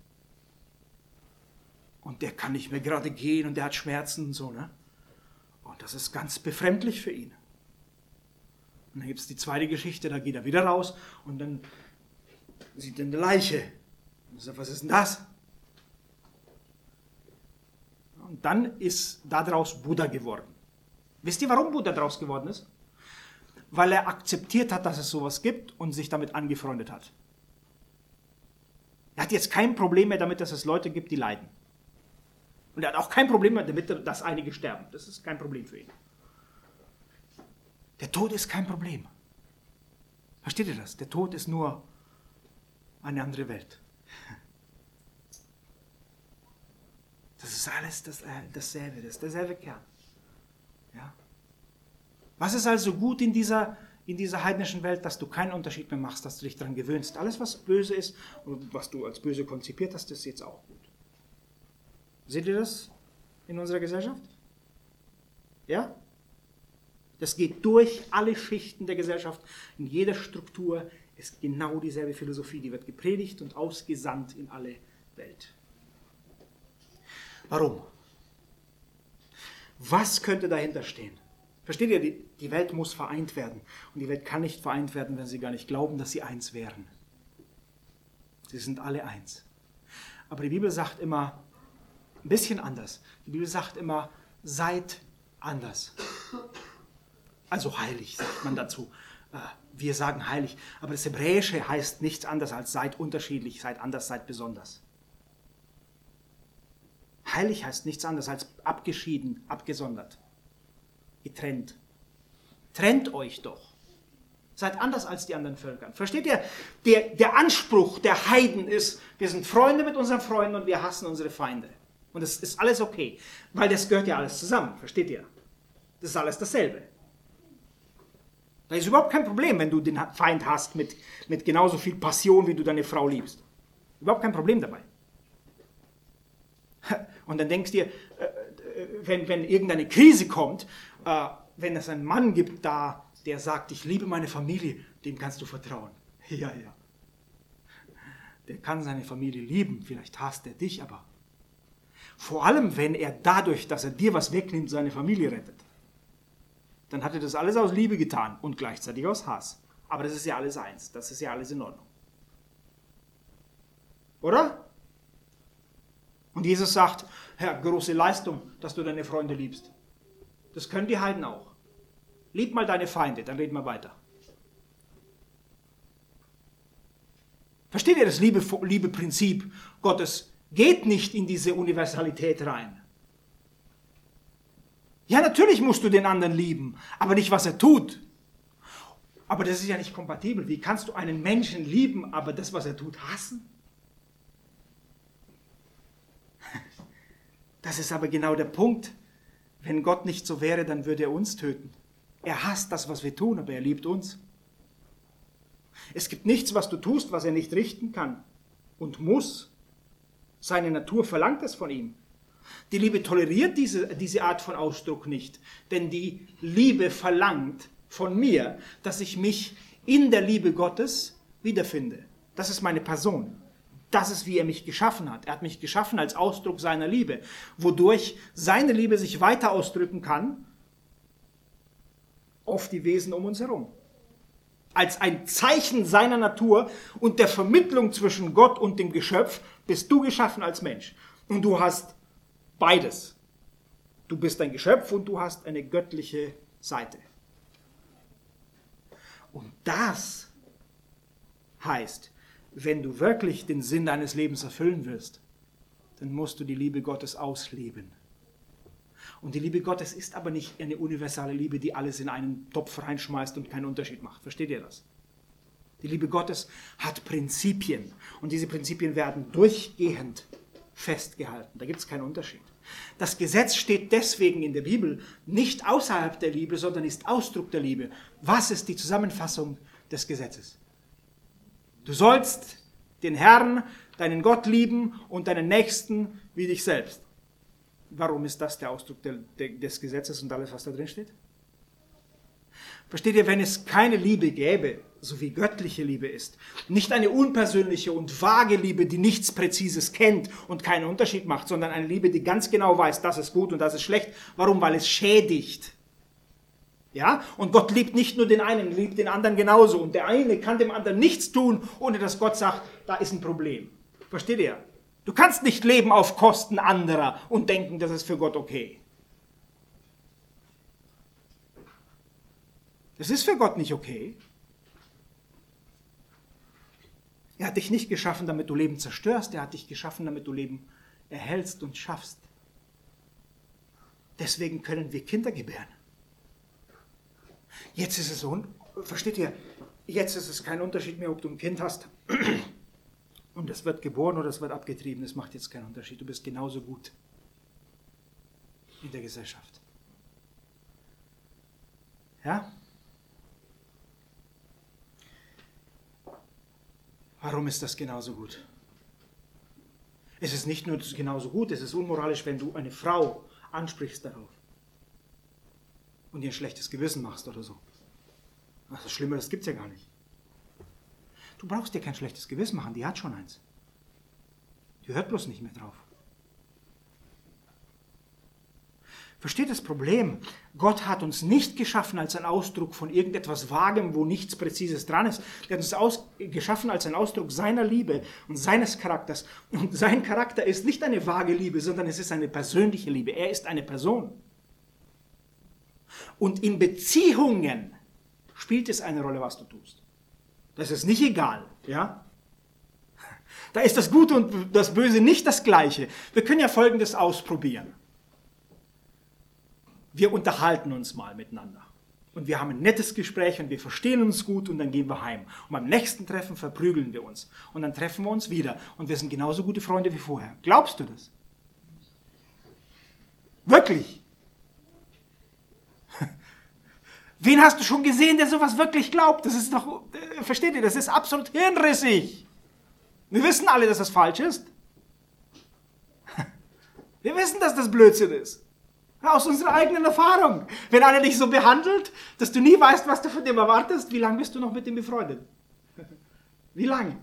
Und der kann nicht mehr gerade gehen und der hat Schmerzen und so, ne? Und das ist ganz befremdlich für ihn. Und dann gibt es die zweite Geschichte, da geht er wieder raus und dann sieht er eine Leiche. Und sagt, was ist denn das? Und dann ist daraus Buddha geworden. Wisst ihr, warum Buddha daraus geworden ist? Weil er akzeptiert hat, dass es sowas gibt und sich damit angefreundet hat. Er hat jetzt kein Problem mehr damit, dass es Leute gibt, die leiden. Und er hat auch kein Problem mehr damit, dass einige sterben. Das ist kein Problem für ihn. Der Tod ist kein Problem. Versteht ihr das? Der Tod ist nur eine andere Welt. Das ist alles dasselbe, das ist derselbe Kern. Ja? Was ist also gut in dieser heidnischen Welt, dass du keinen Unterschied mehr machst, dass du dich daran gewöhnst? Alles, was böse ist und was du als böse konzipiert hast, ist jetzt auch gut. Seht ihr das in unserer Gesellschaft? Ja? Das geht durch alle Schichten der Gesellschaft, in jeder Struktur ist genau dieselbe Philosophie, die wird gepredigt und ausgesandt in alle Welt. Warum? Was könnte dahinter stehen? Versteht ihr, die Welt muss vereint werden. Und die Welt kann nicht vereint werden, wenn sie gar nicht glauben, dass sie eins wären. Sie sind alle eins. Aber die Bibel sagt immer, ein bisschen anders. Die Bibel sagt immer, seid anders. Also heilig, sagt man dazu. Wir sagen heilig. Aber das Hebräische heißt nichts anderes als seid unterschiedlich, seid anders, seid besonders. Heilig heißt nichts anderes als abgeschieden, abgesondert, getrennt. Trennt euch doch. Seid anders als die anderen Völker. Versteht ihr? Der Anspruch der Heiden ist, wir sind Freunde mit unseren Freunden und wir hassen unsere Feinde. Und das ist alles okay, weil das gehört ja alles zusammen. Versteht ihr? Das ist alles dasselbe. Da ist überhaupt kein Problem, wenn du den Feind hast mit genauso viel Passion, wie du deine Frau liebst. Überhaupt kein Problem dabei. Und dann denkst du dir, wenn irgendeine Krise kommt, wenn es einen Mann gibt da, der sagt, ich liebe meine Familie, dem kannst du vertrauen. Ja. Der kann seine Familie lieben, vielleicht hasst er dich, aber vor allem, wenn er dadurch, dass er dir was wegnimmt, seine Familie rettet. Dann hat er das alles aus Liebe getan und gleichzeitig aus Hass. Aber das ist ja alles eins, das ist ja alles in Ordnung. Oder? Und Jesus sagt, Herr, große Leistung, dass du deine Freunde liebst. Das können die Heiden auch. Lieb mal deine Feinde, dann reden wir weiter. Versteht ihr das liebe Prinzip Gottes? Geht nicht in diese Universalität rein. Ja, natürlich musst du den anderen lieben, aber nicht, was er tut. Aber das ist ja nicht kompatibel. Wie kannst du einen Menschen lieben, aber das, was er tut, hassen? Das ist aber genau der Punkt. Wenn Gott nicht so wäre, dann würde er uns töten. Er hasst das, was wir tun, aber er liebt uns. Es gibt nichts, was du tust, was er nicht richten kann und muss. Seine Natur verlangt es von ihm. Die Liebe toleriert diese Art von Ausdruck nicht, denn die Liebe verlangt von mir, dass ich mich in der Liebe Gottes wiederfinde. Das ist meine Person. Das ist, wie er mich geschaffen hat. Er hat mich geschaffen als Ausdruck seiner Liebe, wodurch seine Liebe sich weiter ausdrücken kann auf die Wesen um uns herum. Als ein Zeichen seiner Natur und der Vermittlung zwischen Gott und dem Geschöpf bist du geschaffen als Mensch. Und du hast beides. Du bist ein Geschöpf und du hast eine göttliche Seite. Und das heißt, wenn du wirklich den Sinn deines Lebens erfüllen willst, dann musst du die Liebe Gottes ausleben. Und die Liebe Gottes ist aber nicht eine universale Liebe, die alles in einen Topf reinschmeißt und keinen Unterschied macht. Versteht ihr das? Die Liebe Gottes hat Prinzipien und diese Prinzipien werden durchgehend festgehalten. Da gibt es keinen Unterschied. Das Gesetz steht deswegen in der Bibel nicht außerhalb der Liebe, sondern ist Ausdruck der Liebe. Was ist die Zusammenfassung des Gesetzes? Du sollst den Herrn, deinen Gott lieben und deinen Nächsten wie dich selbst. Warum ist das der Ausdruck des Gesetzes und alles, was da drin steht? Versteht ihr, wenn es keine Liebe gäbe, so wie göttliche Liebe ist, nicht eine unpersönliche und vage Liebe, die nichts Präzises kennt und keinen Unterschied macht, sondern eine Liebe, die ganz genau weiß, das ist gut und das ist schlecht. Warum? Weil es schädigt. Ja? Und Gott liebt nicht nur den einen, liebt den anderen genauso. Und der eine kann dem anderen nichts tun, ohne dass Gott sagt, da ist ein Problem. Versteht ihr? Du kannst nicht leben auf Kosten anderer und denken, das ist für Gott okay. Das ist für Gott nicht okay. Er hat dich nicht geschaffen, damit du Leben zerstörst. Er hat dich geschaffen, damit du Leben erhältst und schaffst. Deswegen können wir Kinder gebären. Jetzt ist es, versteht ihr, jetzt ist es kein Unterschied mehr, ob du ein Kind hast und es wird geboren oder es wird abgetrieben. Das macht jetzt keinen Unterschied. Du bist genauso gut in der Gesellschaft. Ja? Warum ist das genauso gut? Es ist nicht nur genauso gut, es ist unmoralisch, wenn du eine Frau ansprichst darauf und ihr ein schlechtes Gewissen machst oder so. Das Schlimmeres gibt es ja gar nicht. Du brauchst dir kein schlechtes Gewissen machen, die hat schon eins. Die hört bloß nicht mehr drauf. Versteht das Problem? Gott hat uns nicht geschaffen als ein Ausdruck von irgendetwas Vagem, wo nichts Präzises dran ist. Er hat uns geschaffen als ein Ausdruck seiner Liebe und seines Charakters. Und sein Charakter ist nicht eine vage Liebe, sondern es ist eine persönliche Liebe. Er ist eine Person. Und in Beziehungen spielt es eine Rolle, was du tust. Das ist nicht egal, ja? Da ist das Gute und das Böse nicht das Gleiche. Wir können ja Folgendes ausprobieren. Wir unterhalten uns mal miteinander. Und wir haben ein nettes Gespräch und wir verstehen uns gut und dann gehen wir heim. Und beim nächsten Treffen verprügeln wir uns. Und dann treffen wir uns wieder. Und wir sind genauso gute Freunde wie vorher. Glaubst du das? Wirklich? Wen hast du schon gesehen, der sowas wirklich glaubt? Das ist doch, versteht ihr, das ist absolut hirnrissig. Wir wissen alle, dass das falsch ist. Wir wissen, dass das Blödsinn ist. Aus unserer eigenen Erfahrung. Wenn einer dich so behandelt, dass du nie weißt, was du von dem erwartest, wie lange bist du noch mit dem befreundet? Wie lange?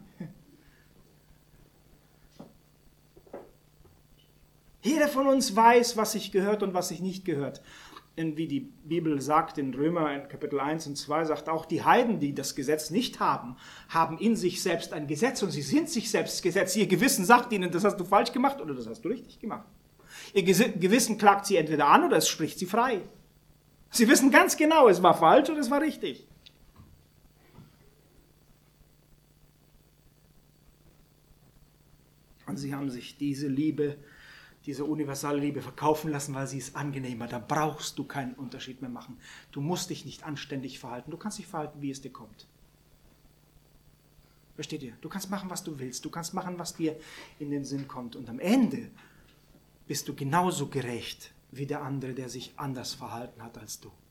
Jeder von uns weiß, was sich gehört und was sich nicht gehört. Denn wie die Bibel sagt in Römer in Kapitel 1 und 2, sagt auch, die Heiden, die das Gesetz nicht haben, haben in sich selbst ein Gesetz und sie sind sich selbst Gesetz. Ihr Gewissen sagt ihnen, das hast du falsch gemacht oder das hast du richtig gemacht. Ihr Gewissen klagt sie entweder an oder es spricht sie frei. Sie wissen ganz genau, es war falsch oder es war richtig. Und sie haben sich diese Liebe, diese universale Liebe verkaufen lassen, weil sie ist angenehmer. Da brauchst du keinen Unterschied mehr machen. Du musst dich nicht anständig verhalten. Du kannst dich verhalten, wie es dir kommt. Versteht ihr? Du kannst machen, was du willst. Du kannst machen, was dir in den Sinn kommt. Und am Ende bist du genauso gerecht wie der andere, der sich anders verhalten hat als du.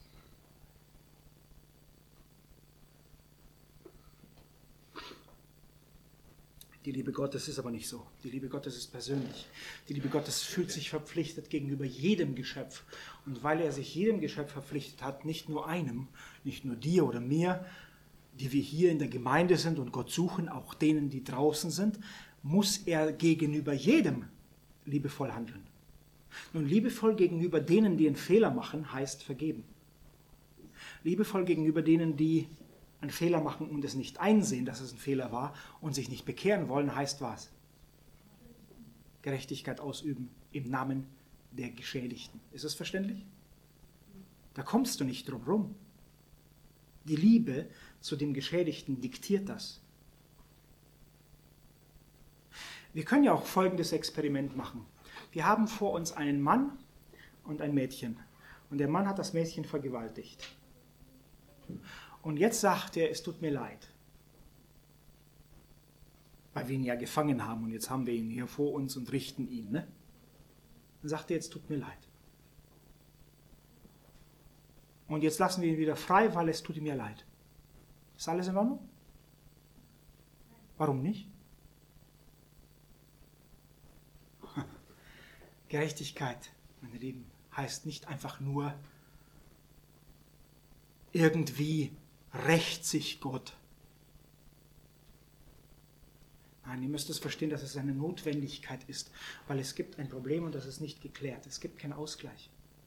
Die Liebe Gottes ist aber nicht so. Die Liebe Gottes ist persönlich. Die Liebe Gottes fühlt sich verpflichtet gegenüber jedem Geschöpf. Und weil er sich jedem Geschöpf verpflichtet hat, nicht nur einem, nicht nur dir oder mir, die wir hier in der Gemeinde sind und Gott suchen, auch denen, die draußen sind, muss er gegenüber jedem liebevoll handeln. Nun, liebevoll gegenüber denen, die einen Fehler machen, heißt vergeben. Liebevoll gegenüber denen, die einen Fehler machen und es nicht einsehen, dass es ein Fehler war und sich nicht bekehren wollen, heißt was? Gerechtigkeit ausüben im Namen der Geschädigten. Ist das verständlich? Da kommst du nicht drum rum. Die Liebe zu dem Geschädigten diktiert das. Wir können ja auch folgendes Experiment machen. Wir haben vor uns einen Mann und ein Mädchen. Und der Mann hat das Mädchen vergewaltigt. Und jetzt sagt er, es tut mir leid. Weil wir ihn ja gefangen haben und jetzt haben wir ihn hier vor uns und richten ihn. Ne? Dann sagt er, jetzt tut mir leid. Und jetzt lassen wir ihn wieder frei, weil es tut ihm ja leid. Ist alles in Ordnung? Warum nicht? Gerechtigkeit, meine Lieben, heißt nicht einfach nur, irgendwie rächt sich Gott. Nein, ihr müsst es verstehen, dass es eine Notwendigkeit ist, weil es gibt ein Problem und das ist nicht geklärt. Es gibt keinen Ausgleich.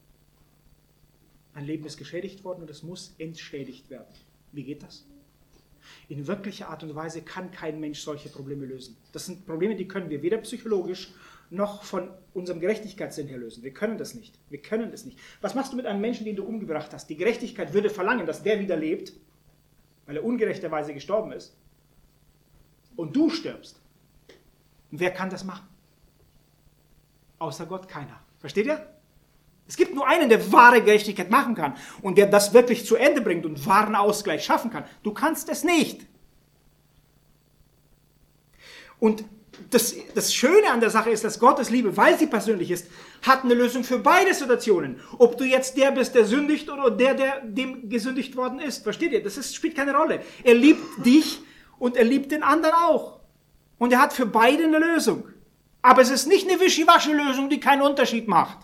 Ein Leben ist geschädigt worden und es muss entschädigt werden. Wie geht das? In wirklicher Art und Weise kann kein Mensch solche Probleme lösen. Das sind Probleme, die können wir weder psychologisch noch von unserem Gerechtigkeitssinn her lösen. Wir können das nicht. Wir können das nicht. Was machst du mit einem Menschen, den du umgebracht hast? Die Gerechtigkeit würde verlangen, dass der wieder lebt, weil er ungerechterweise gestorben ist. Und du stirbst. Und wer kann das machen? Außer Gott keiner. Versteht ihr? Es gibt nur einen, der wahre Gerechtigkeit machen kann und der das wirklich zu Ende bringt und wahren Ausgleich schaffen kann. Du kannst es nicht. Und das Schöne an der Sache ist, dass Gottes Liebe, weil sie persönlich ist, hat eine Lösung für beide Situationen. Ob du jetzt der bist, der sündigt oder der dem gesündigt worden ist. Versteht ihr? Spielt keine Rolle. Er liebt dich und er liebt den anderen auch. Und er hat für beide eine Lösung. Aber es ist nicht eine Wischiwaschi-Lösung, die keinen Unterschied macht.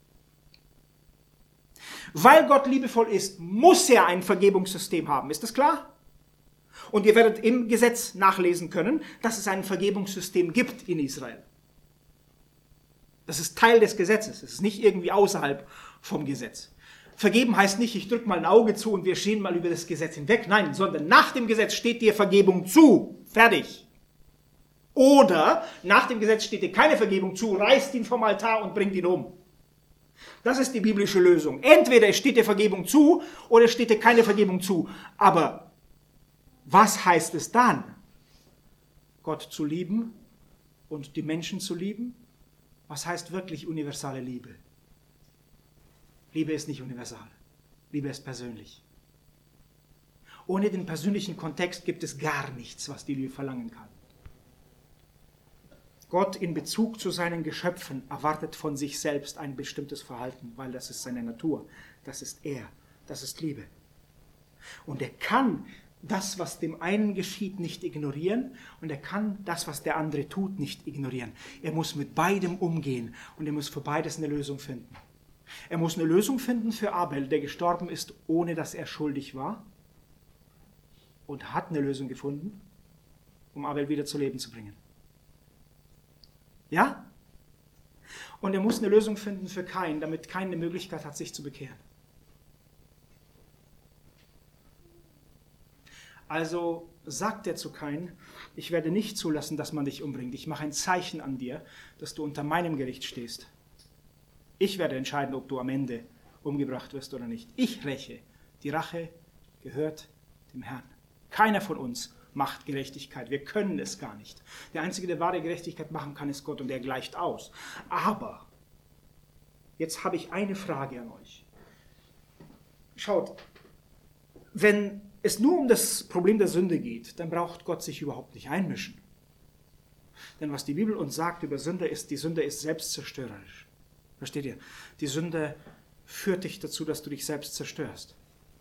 Weil Gott liebevoll ist, muss er ein Vergebungssystem haben. Ist das klar? Und ihr werdet im Gesetz nachlesen können, dass es ein Vergebungssystem gibt in Israel. Das ist Teil des Gesetzes. Es ist nicht irgendwie außerhalb vom Gesetz. Vergeben heißt nicht, ich drücke mal ein Auge zu und wir stehen mal über das Gesetz hinweg. Nein, sondern nach dem Gesetz steht dir Vergebung zu. Fertig. Oder nach dem Gesetz steht dir keine Vergebung zu, reißt ihn vom Altar und bringt ihn um. Das ist die biblische Lösung. Entweder es steht dir Vergebung zu oder es steht dir keine Vergebung zu. Aber was heißt es dann? Gott zu lieben und die Menschen zu lieben? Was heißt wirklich universale Liebe? Liebe ist nicht universal. Liebe ist persönlich. Ohne den persönlichen Kontext gibt es gar nichts, was die Liebe verlangen kann. Gott in Bezug zu seinen Geschöpfen erwartet von sich selbst ein bestimmtes Verhalten, weil das ist seine Natur, das ist er, das ist Liebe. Und er kann das, was dem einen geschieht, nicht ignorieren und er kann das, was der andere tut, nicht ignorieren. Er muss mit beidem umgehen und er muss für beides eine Lösung finden. Er muss eine Lösung finden für Abel, der gestorben ist, ohne dass er schuldig war und hat eine Lösung gefunden, um Abel wieder zu Leben zu bringen. Ja? Und er muss eine Lösung finden für Kain, damit Kain eine Möglichkeit hat, sich zu bekehren. Also sagt er zu Kain, ich werde nicht zulassen, dass man dich umbringt. Ich mache ein Zeichen an dir, dass du unter meinem Gericht stehst. Ich werde entscheiden, ob du am Ende umgebracht wirst oder nicht. Ich räche. Die Rache gehört dem Herrn. Keiner von uns macht Gerechtigkeit. Wir können es gar nicht. Der Einzige, der wahre Gerechtigkeit machen kann, ist Gott und er gleicht aus. Aber jetzt habe ich eine Frage an euch. Schaut, wenn es nur um das Problem der Sünde geht, dann braucht Gott sich überhaupt nicht einmischen. Denn was die Bibel uns sagt über Sünde ist, die Sünde ist selbstzerstörerisch. Versteht ihr? Die Sünde führt dich dazu, dass du dich selbst zerstörst.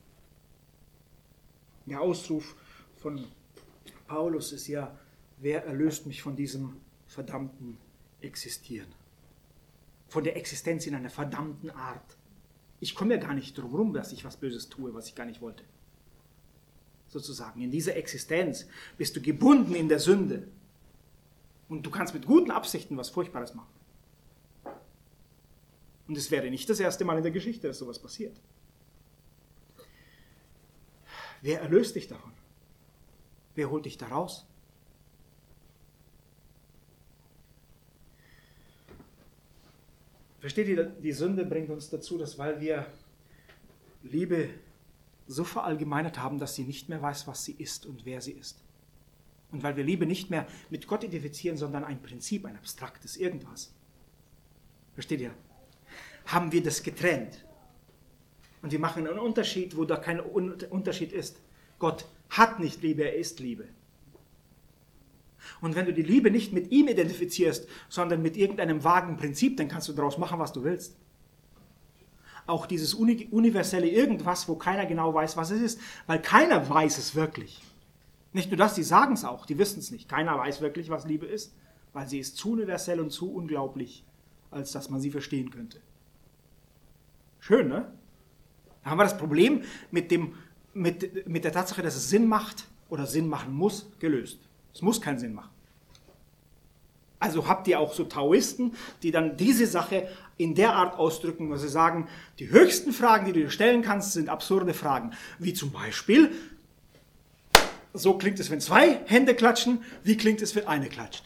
Der Ausruf von Paulus ist ja, wer erlöst mich von diesem verdammten Existieren? Von der Existenz in einer verdammten Art. Ich komme ja gar nicht drum rum, dass ich was Böses tue, was ich gar nicht wollte. Sozusagen, in dieser Existenz bist du gebunden in der Sünde. Und du kannst mit guten Absichten was Furchtbares machen. Und es wäre nicht das erste Mal in der Geschichte, dass sowas passiert. Wer erlöst dich davon? Wer holt dich da raus? Versteht ihr, die Sünde bringt uns dazu, dass weil wir Liebe so verallgemeinert haben, dass sie nicht mehr weiß, was sie ist und wer sie ist. Und weil wir Liebe nicht mehr mit Gott identifizieren, sondern ein Prinzip, ein abstraktes Irgendwas. Versteht ihr? Haben wir das getrennt. Und wir machen einen Unterschied, wo da kein Unterschied ist. Gott hat nicht Liebe, er ist Liebe. Und wenn du die Liebe nicht mit ihm identifizierst, sondern mit irgendeinem vagen Prinzip, dann kannst du daraus machen, was du willst. Auch dieses universelle Irgendwas, wo keiner genau weiß, was es ist, weil keiner weiß es wirklich. Nicht nur das, die sagen es auch, die wissen es nicht. Keiner weiß wirklich, was Liebe ist, weil sie ist zu universell und zu unglaublich, als dass man sie verstehen könnte. Schön, ne? Da haben wir das Problem mit der Tatsache, dass es Sinn macht oder Sinn machen muss, gelöst. Es muss keinen Sinn machen. Also habt ihr auch so Taoisten, die dann diese Sache in der Art ausdrücken, wo sie sagen, die höchsten Fragen, die du dir stellen kannst, sind absurde Fragen. Wie zum Beispiel, so klingt es, wenn 2 Hände klatschen, wie klingt es, wenn eine klatscht?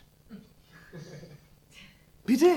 Bitte?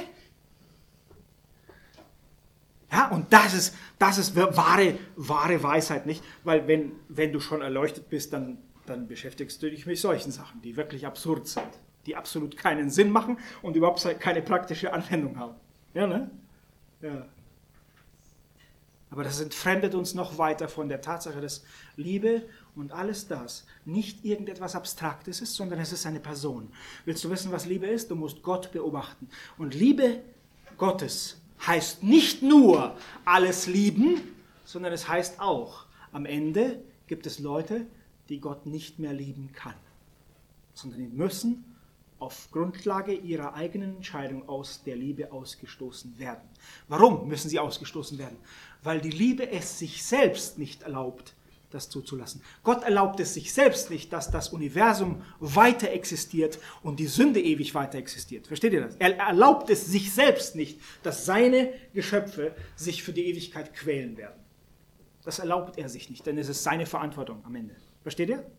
Ja, und das ist wahre Weisheit, nicht? Weil wenn du schon erleuchtet bist, dann beschäftigst du dich mit solchen Sachen, die wirklich absurd sind, die absolut keinen Sinn machen und überhaupt keine praktische Anwendung haben. Ja, ne? Ja. Aber das entfremdet uns noch weiter von der Tatsache, dass Liebe und alles das nicht irgendetwas Abstraktes ist, sondern es ist eine Person. Willst du wissen, was Liebe ist? Du musst Gott beobachten. Und Liebe Gottes heißt nicht nur alles lieben, sondern es heißt auch, am Ende gibt es Leute, die Gott nicht mehr lieben kann, sondern die müssen auf Grundlage ihrer eigenen Entscheidung aus der Liebe ausgestoßen werden. Warum müssen sie ausgestoßen werden? Weil die Liebe es sich selbst nicht erlaubt, das zuzulassen. Gott erlaubt es sich selbst nicht, dass das Universum weiter existiert und die Sünde ewig weiter existiert. Versteht ihr das? Er erlaubt es sich selbst nicht, dass seine Geschöpfe sich für die Ewigkeit quälen werden. Das erlaubt er sich nicht, denn es ist seine Verantwortung am Ende. Versteht ihr?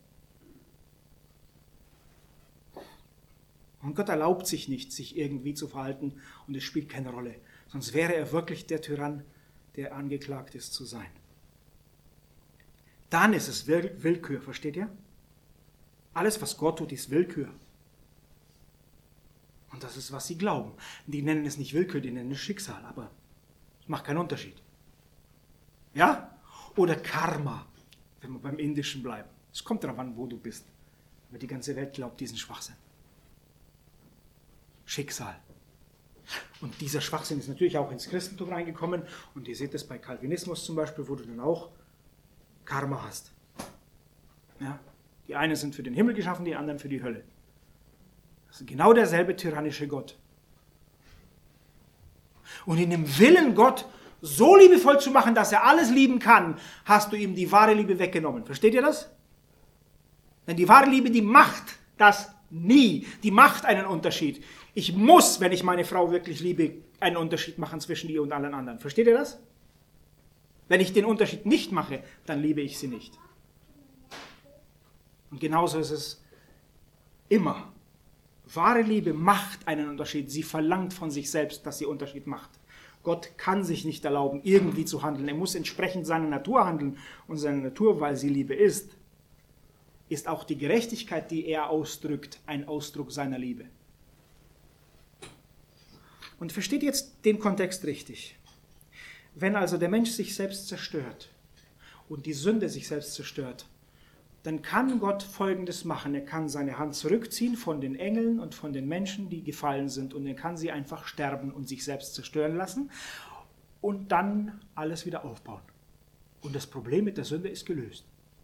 Und Gott erlaubt sich nicht, sich irgendwie zu verhalten und es spielt keine Rolle. Sonst wäre er wirklich der Tyrann, der angeklagt ist zu sein. Dann ist es Willkür, versteht ihr? Alles, was Gott tut, ist Willkür. Und das ist, was sie glauben. Die nennen es nicht Willkür, die nennen es Schicksal, aber es macht keinen Unterschied. Ja? Oder Karma, wenn wir beim Indischen bleiben. Es kommt darauf an, wo du bist. Aber die ganze Welt glaubt diesen Schwachsinn. Schicksal. Und dieser Schwachsinn ist natürlich auch ins Christentum reingekommen. Und ihr seht es bei Calvinismus zum Beispiel, wo du dann auch Karma hast. Ja? Die einen sind für den Himmel geschaffen, die anderen für die Hölle. Das ist genau derselbe tyrannische Gott. Und in dem Willen, Gott so liebevoll zu machen, dass er alles lieben kann, hast du ihm die wahre Liebe weggenommen. Versteht ihr das? Denn die wahre Liebe, die macht das nie. Die macht einen Unterschied. Ich muss, wenn ich meine Frau wirklich liebe, einen Unterschied machen zwischen ihr und allen anderen. Versteht ihr das? Wenn ich den Unterschied nicht mache, dann liebe ich sie nicht. Und genauso ist es immer. Wahre Liebe macht einen Unterschied. Sie verlangt von sich selbst, dass sie Unterschied macht. Gott kann sich nicht erlauben, irgendwie zu handeln. Er muss entsprechend seiner Natur handeln. Und seine Natur, weil sie Liebe ist auch die Gerechtigkeit, die er ausdrückt, ein Ausdruck seiner Liebe. Und versteht jetzt den Kontext richtig. Wenn also der Mensch sich selbst zerstört und die Sünde sich selbst zerstört, dann kann Gott Folgendes machen. Er kann seine Hand zurückziehen von den Engeln und von den Menschen, die gefallen sind, und er kann sie einfach sterben und sich selbst zerstören lassen und dann alles wieder aufbauen. Und das Problem mit der Sünde ist gelöst.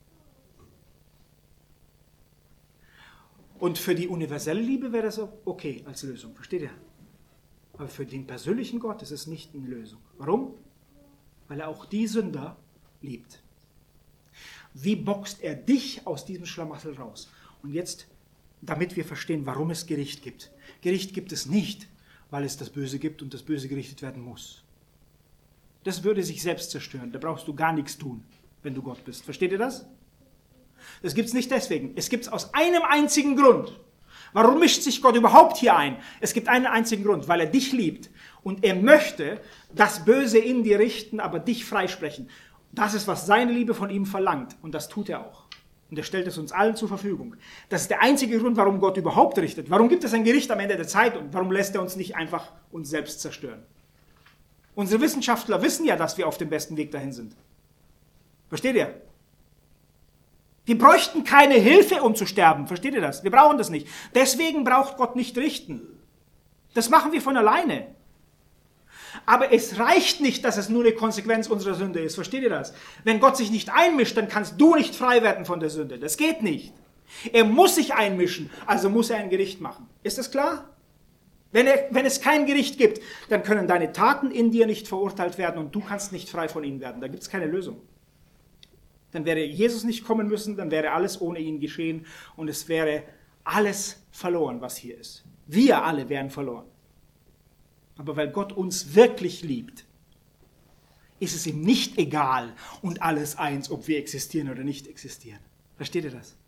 Und für die universelle Liebe wäre das okay als Lösung, versteht ihr? Aber für den persönlichen Gott ist es nicht eine Lösung. Warum? Weil er auch die Sünder liebt. Wie boxt er dich aus diesem Schlamassel raus? Und jetzt, damit wir verstehen, warum es Gericht gibt. Gericht gibt es nicht, weil es das Böse gibt und das Böse gerichtet werden muss. Das würde sich selbst zerstören. Da brauchst du gar nichts tun, wenn du Gott bist. Versteht ihr das? Das gibt es nicht deswegen. Es gibt es aus einem einzigen Grund. Warum mischt sich Gott überhaupt hier ein? Es gibt einen einzigen Grund, weil er dich liebt und er möchte das Böse in dir richten, aber dich freisprechen. Das ist, was seine Liebe von ihm verlangt und das tut er auch. Und er stellt es uns allen zur Verfügung. Das ist der einzige Grund, warum Gott überhaupt richtet. Warum gibt es ein Gericht am Ende der Zeit und warum lässt er uns nicht einfach uns selbst zerstören? Unsere Wissenschaftler wissen ja, dass wir auf dem besten Weg dahin sind. Versteht ihr? Die bräuchten keine Hilfe, um zu sterben. Versteht ihr das? Wir brauchen das nicht. Deswegen braucht Gott nicht richten. Das machen wir von alleine. Aber es reicht nicht, dass es nur eine Konsequenz unserer Sünde ist. Versteht ihr das? Wenn Gott sich nicht einmischt, dann kannst du nicht frei werden von der Sünde. Das geht nicht. Er muss sich einmischen, also muss er ein Gericht machen. Ist das klar? Wenn es kein Gericht gibt, dann können deine Taten in dir nicht verurteilt werden und du kannst nicht frei von ihnen werden. Da gibt es keine Lösung. Dann wäre Jesus nicht kommen müssen, dann wäre alles ohne ihn geschehen und es wäre alles verloren, was hier ist. Wir alle wären verloren. Aber weil Gott uns wirklich liebt, ist es ihm nicht egal und alles eins, ob wir existieren oder nicht existieren. Versteht ihr das?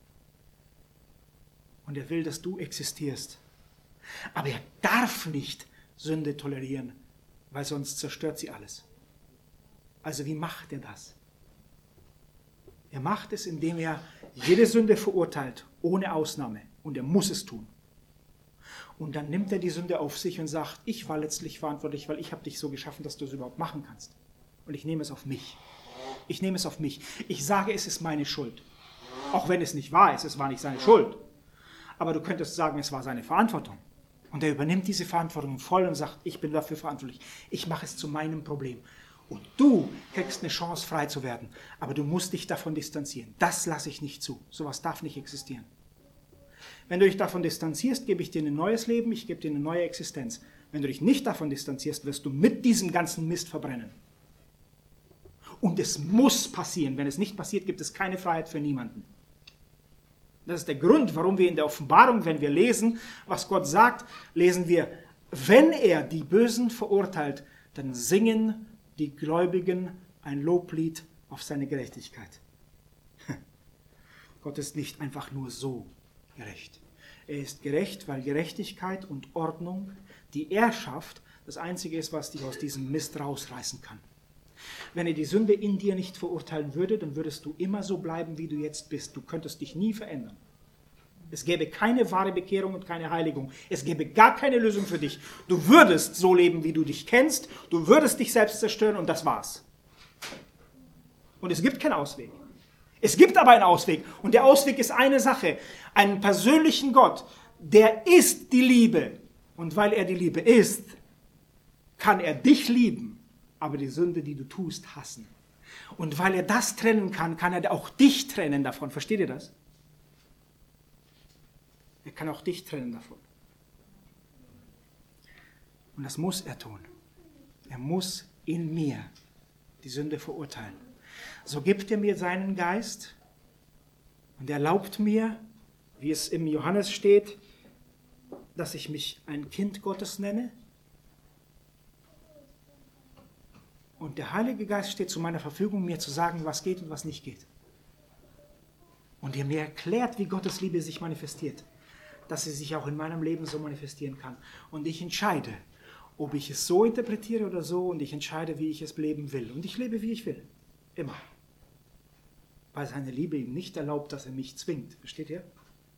Und er will, dass du existierst. Aber er darf nicht Sünde tolerieren, weil sonst zerstört sie alles. Also wie macht er das? Er macht es, indem er jede Sünde verurteilt, ohne Ausnahme. Und er muss es tun. Und dann nimmt er die Sünde auf sich und sagt, ich war letztlich verantwortlich, weil ich habe dich so geschaffen, dass du es überhaupt machen kannst. Und ich nehme es auf mich. Ich nehme es auf mich. Ich sage, es ist meine Schuld. Auch wenn es nicht wahr ist, es war nicht seine Schuld. Aber du könntest sagen, es war seine Verantwortung. Und er übernimmt diese Verantwortung voll und sagt, ich bin dafür verantwortlich. Ich mache es zu meinem Problem. Und du kriegst eine Chance, frei zu werden. Aber du musst dich davon distanzieren. Das lasse ich nicht zu. Sowas darf nicht existieren. Wenn du dich davon distanzierst, gebe ich dir ein neues Leben, ich gebe dir eine neue Existenz. Wenn du dich nicht davon distanzierst, wirst du mit diesem ganzen Mist verbrennen. Und es muss passieren. Wenn es nicht passiert, gibt es keine Freiheit für niemanden. Das ist der Grund, warum wir in der Offenbarung, wenn wir lesen, was Gott sagt, lesen wir, wenn er die Bösen verurteilt, dann singen die Gläubigen ein Loblied auf seine Gerechtigkeit. Gott ist nicht einfach nur so gerecht. Er ist gerecht, weil Gerechtigkeit und Ordnung, die er schafft, das Einzige ist, was dich aus diesem Mist rausreißen kann. Wenn er die Sünde in dir nicht verurteilen würde, dann würdest du immer so bleiben, wie du jetzt bist. Du könntest dich nie verändern. Es gäbe keine wahre Bekehrung und keine Heiligung. Es gäbe gar keine Lösung für dich. Du würdest so leben, wie du dich kennst. Du würdest dich selbst zerstören und das war's. Und es gibt keinen Ausweg. Es gibt aber einen Ausweg. Und der Ausweg ist eine Sache. Einen persönlichen Gott, der ist die Liebe. Und weil er die Liebe ist, kann er dich lieben, aber die Sünde, die du tust, hassen. Und weil er das trennen kann, kann er auch dich trennen davon. Versteht ihr das? Er kann auch dich trennen davon. Und das muss er tun. Er muss in mir die Sünde verurteilen. So gibt er mir seinen Geist und erlaubt mir, wie es im Johannes steht, dass ich mich ein Kind Gottes nenne. Und der Heilige Geist steht zu meiner Verfügung, mir zu sagen, was geht und was nicht geht. Und er mir erklärt, wie Gottes Liebe sich manifestiert. Dass sie sich auch in meinem Leben so manifestieren kann. Und ich entscheide, ob ich es so interpretiere oder so, und ich entscheide, wie ich es leben will. Und ich lebe, wie ich will. Immer. Weil seine Liebe ihm nicht erlaubt, dass er mich zwingt. Versteht ihr?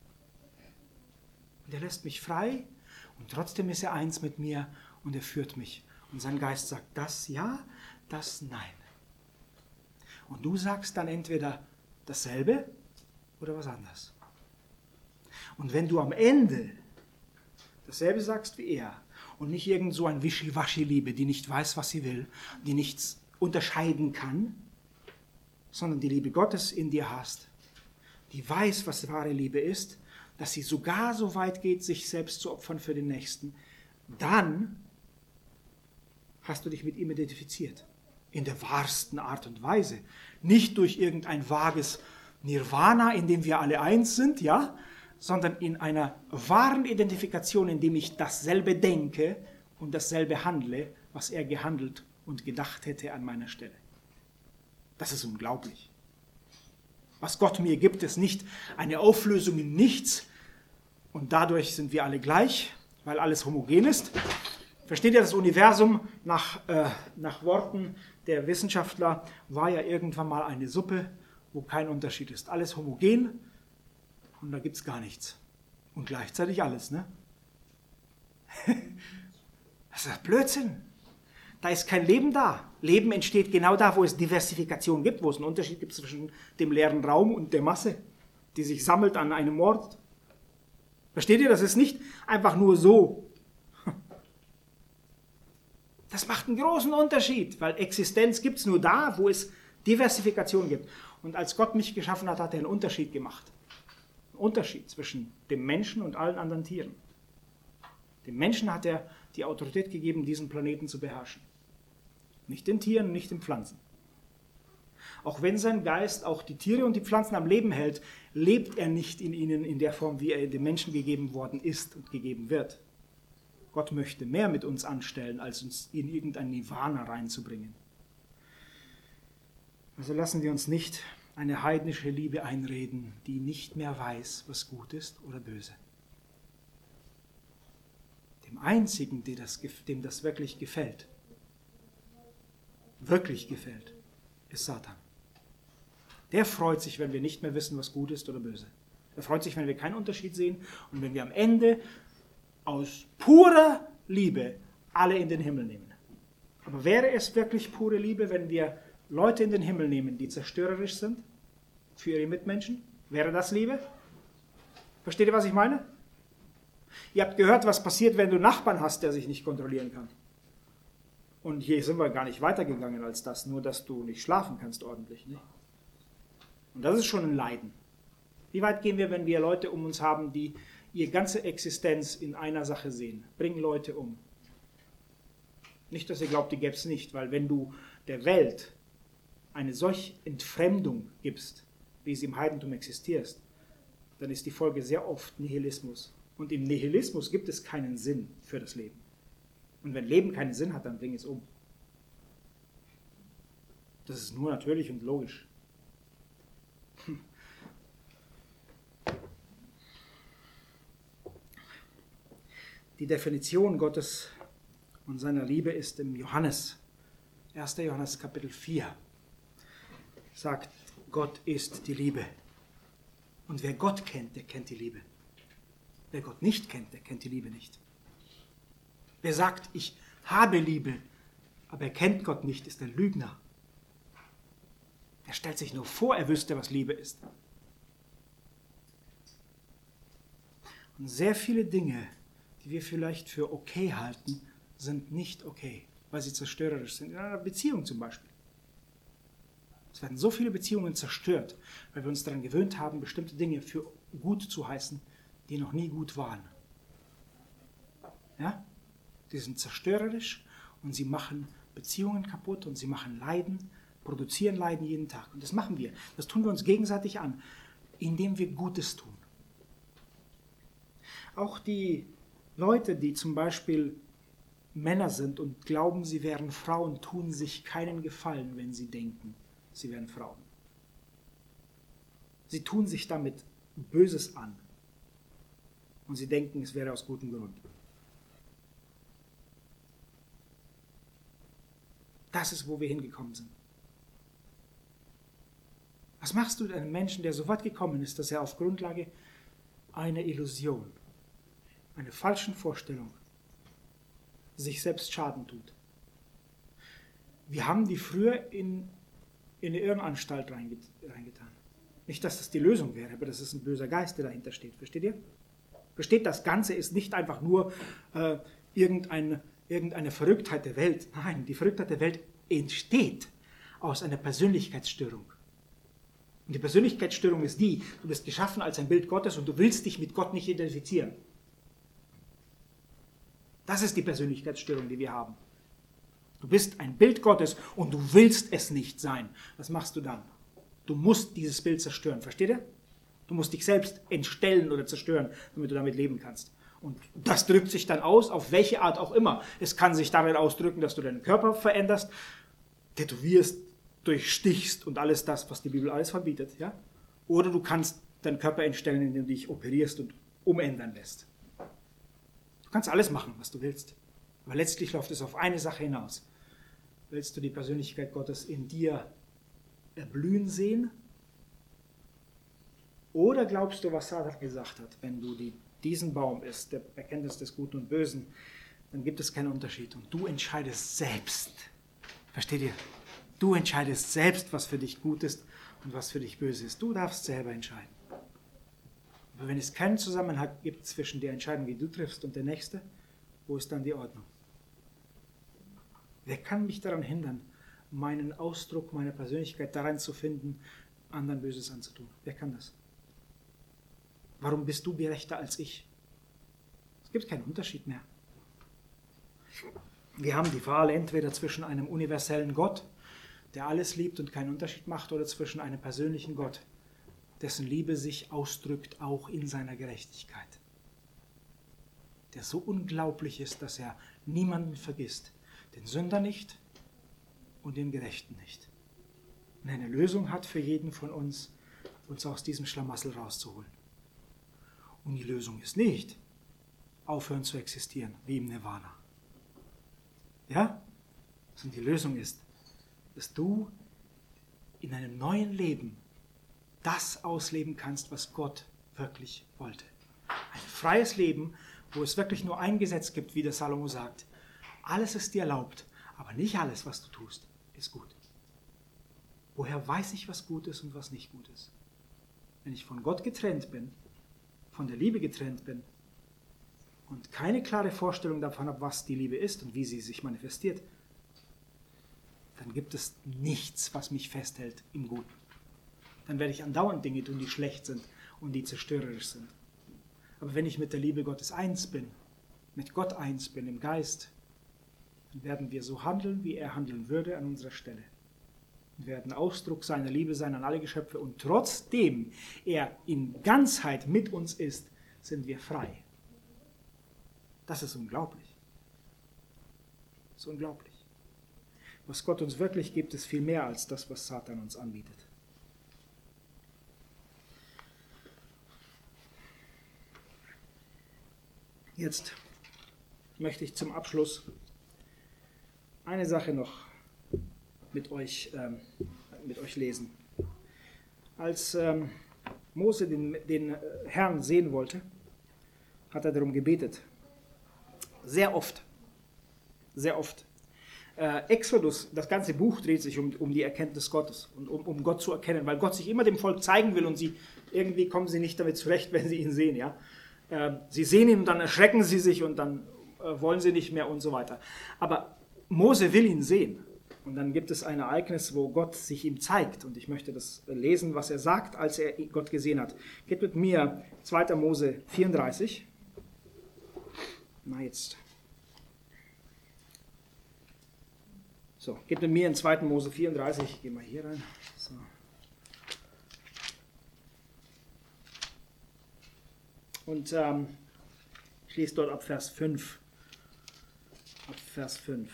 Und er lässt mich frei und trotzdem ist er eins mit mir und er führt mich. Und sein Geist sagt das ja, das nein. Und du sagst dann entweder dasselbe oder was anderes. Und wenn du am Ende dasselbe sagst wie er und nicht irgend so ein Wischiwaschi-Liebe, die nicht weiß, was sie will, die nichts unterscheiden kann, sondern die Liebe Gottes in dir hast, die weiß, was wahre Liebe ist, dass sie sogar so weit geht, sich selbst zu opfern für den Nächsten, dann hast du dich mit ihm identifiziert. In der wahrsten Art und Weise. Nicht durch irgendein vages Nirvana, in dem wir alle eins sind, ja, sondern in einer wahren Identifikation, in dem ich dasselbe denke und dasselbe handle, was er gehandelt und gedacht hätte an meiner Stelle. Das ist unglaublich. Was Gott mir gibt, ist nicht eine Auflösung in nichts und dadurch sind wir alle gleich, weil alles homogen ist. Versteht ihr, das Universum nach Worten der Wissenschaftler war ja irgendwann mal eine Suppe, wo kein Unterschied ist. Alles homogen und da gibt es gar nichts. Und gleichzeitig alles, ne? Das ist Blödsinn. Da ist kein Leben da. Leben entsteht genau da, wo es Diversifikation gibt, wo es einen Unterschied gibt zwischen dem leeren Raum und der Masse, die sich sammelt an einem Ort. Versteht ihr? Das ist nicht einfach nur so. Das macht einen großen Unterschied, weil Existenz gibt es nur da, wo es Diversifikation gibt. Und als Gott mich geschaffen hat, hat er einen Unterschied gemacht. Einen Unterschied zwischen dem Menschen und allen anderen Tieren. Dem Menschen hat er die Autorität gegeben, diesen Planeten zu beherrschen. Nicht den Tieren, nicht den Pflanzen. Auch wenn sein Geist auch die Tiere und die Pflanzen am Leben hält, lebt er nicht in ihnen in der Form, wie er dem Menschen gegeben worden ist und gegeben wird. Gott möchte mehr mit uns anstellen, als uns in irgendein Nirvana reinzubringen. Also lassen wir uns nicht eine heidnische Liebe einreden, die nicht mehr weiß, was gut ist oder böse. Dem Einzigen, dem das wirklich gefällt, ist Satan. Der freut sich, wenn wir nicht mehr wissen, was gut ist oder böse. Er freut sich, wenn wir keinen Unterschied sehen und wenn wir am Ende aus purer Liebe alle in den Himmel nehmen. Aber wäre es wirklich pure Liebe, wenn wir Leute in den Himmel nehmen, die zerstörerisch sind für ihre Mitmenschen? Wäre das Liebe? Versteht ihr, was ich meine? Ihr habt gehört, was passiert, wenn du einen Nachbarn hast, der sich nicht kontrollieren kann. Und hier sind wir gar nicht weitergegangen als das, nur dass du nicht schlafen kannst ordentlich. Nicht? Und das ist schon ein Leiden. Wie weit gehen wir, wenn wir Leute um uns haben, die ihre ganze Existenz in einer Sache sehen? Bringen Leute um. Nicht, dass ihr glaubt, die gäbe es nicht, weil wenn du der Welt eine solche Entfremdung gibst, wie sie im Heidentum existiert, dann ist die Folge sehr oft Nihilismus. Und im Nihilismus gibt es keinen Sinn für das Leben. Und wenn Leben keinen Sinn hat, dann bring es um. Das ist nur natürlich und logisch. Die Definition Gottes und seiner Liebe ist im Johannes, 1. Johannes Kapitel 4, sagt, Gott ist die Liebe. Und wer Gott kennt, der kennt die Liebe. Wer Gott nicht kennt, der kennt die Liebe nicht. Wer sagt, ich habe Liebe, aber er kennt Gott nicht, ist ein Lügner. Er stellt sich nur vor, er wüsste, was Liebe ist. Und sehr viele Dinge, die wir vielleicht für okay halten, sind nicht okay, weil sie zerstörerisch sind. In einer Beziehung zum Beispiel. Es werden so viele Beziehungen zerstört, weil wir uns daran gewöhnt haben, bestimmte Dinge für gut zu heißen, die noch nie gut waren. Ja? Die sind zerstörerisch und sie machen Beziehungen kaputt und sie machen Leiden, produzieren Leiden jeden Tag. Und das machen wir. Das tun wir uns gegenseitig an, indem wir Gutes tun. Auch die Leute, die zum Beispiel Männer sind und glauben, sie wären Frauen, tun sich keinen Gefallen, wenn sie denken, sie wären Frauen. Sie tun sich damit Böses an. Und sie denken, es wäre aus gutem Grund. Das ist, wo wir hingekommen sind. Was machst du mit einem Menschen, der so weit gekommen ist, dass er auf Grundlage einer Illusion, einer falschen Vorstellung, sich selbst Schaden tut? Wir haben die früher in eine Irrenanstalt reingetan. Nicht, dass das die Lösung wäre, aber das ist ein böser Geist, der dahinter steht. Versteht ihr? Versteht, das Ganze ist nicht einfach nur irgendeine Verrücktheit der Welt. Nein, die Verrücktheit der Welt entsteht aus einer Persönlichkeitsstörung. Und die Persönlichkeitsstörung ist die, du bist geschaffen als ein Bild Gottes und du willst dich mit Gott nicht identifizieren. Das ist die Persönlichkeitsstörung, die wir haben. Du bist ein Bild Gottes und du willst es nicht sein. Was machst du dann? Du musst dieses Bild zerstören. Versteht ihr? Du musst dich selbst entstellen oder zerstören, damit du damit leben kannst. Und das drückt sich dann aus, auf welche Art auch immer. Es kann sich darin ausdrücken, dass du deinen Körper veränderst, tätowierst, durchstichst und alles das, was die Bibel alles verbietet. Ja? Oder du kannst deinen Körper entstellen, indem du dich operierst und umändern lässt. Du kannst alles machen, was du willst. Aber letztlich läuft es auf eine Sache hinaus. Willst du die Persönlichkeit Gottes in dir erblühen sehen? Oder glaubst du, was Satan gesagt hat, wenn du diesen Baum isst, der Erkenntnis des Guten und Bösen, dann gibt es keinen Unterschied. Und du entscheidest selbst. Versteht ihr? Du entscheidest selbst, was für dich gut ist und was für dich böse ist. Du darfst selber entscheiden. Aber wenn es keinen Zusammenhang gibt zwischen der Entscheidung, die du triffst, und der nächste, wo ist dann die Ordnung? Wer kann mich daran hindern, meinen Ausdruck meiner Persönlichkeit darin zu finden, anderen Böses anzutun? Wer kann das? Warum bist du gerechter als ich? Es gibt keinen Unterschied mehr. Wir haben die Wahl entweder zwischen einem universellen Gott, der alles liebt und keinen Unterschied macht, oder zwischen einem persönlichen Gott, dessen Liebe sich ausdrückt auch in seiner Gerechtigkeit. Der so unglaublich ist, dass er niemanden vergisst, den Sünder nicht und den Gerechten nicht. Und eine Lösung hat für jeden von uns aus diesem Schlamassel rauszuholen. Und die Lösung ist nicht, aufhören zu existieren, wie im Nirvana. Ja? Sondern die Lösung ist, dass du in einem neuen Leben das ausleben kannst, was Gott wirklich wollte. Ein freies Leben, wo es wirklich nur ein Gesetz gibt, wie der Salomo sagt. Alles ist dir erlaubt, aber nicht alles, was du tust, ist gut. Woher weiß ich, was gut ist und was nicht gut ist? Wenn ich von Gott getrennt bin, von der Liebe getrennt bin und keine klare Vorstellung davon habe, was die Liebe ist und wie sie sich manifestiert, dann gibt es nichts, was mich festhält im Guten. Dann werde ich andauernd Dinge tun, die schlecht sind und die zerstörerisch sind. Aber wenn ich mit der Liebe Gottes eins bin, mit Gott eins bin im Geist, dann werden wir so handeln, wie er handeln würde an unserer Stelle. Wir werden Ausdruck seiner Liebe sein an alle Geschöpfe und trotzdem er in Ganzheit mit uns ist, sind wir frei. Das ist unglaublich. Das ist unglaublich. Was Gott uns wirklich gibt, ist viel mehr als das, was Satan uns anbietet. Jetzt möchte ich zum Abschluss eine Sache noch mit euch lesen. Als Mose den Herrn sehen wollte, hat er darum gebetet. Sehr oft. Sehr oft. Exodus, das ganze Buch dreht sich um die Erkenntnis Gottes und um Gott zu erkennen, weil Gott sich immer dem Volk zeigen will und irgendwie kommen sie nicht damit zurecht, wenn sie ihn sehen. Ja? Sie sehen ihn und dann erschrecken sie sich und dann wollen sie nicht mehr und so weiter. Aber Mose will ihn sehen. Und dann gibt es ein Ereignis, wo Gott sich ihm zeigt. Und ich möchte das lesen, was er sagt, als er Gott gesehen hat. Geht mit mir 2. Mose 34. Na jetzt. So, geht mit mir in 2. Mose 34. Gehen wir hier rein. So. Und ich lese dort ab Vers 5. Ab Vers 5.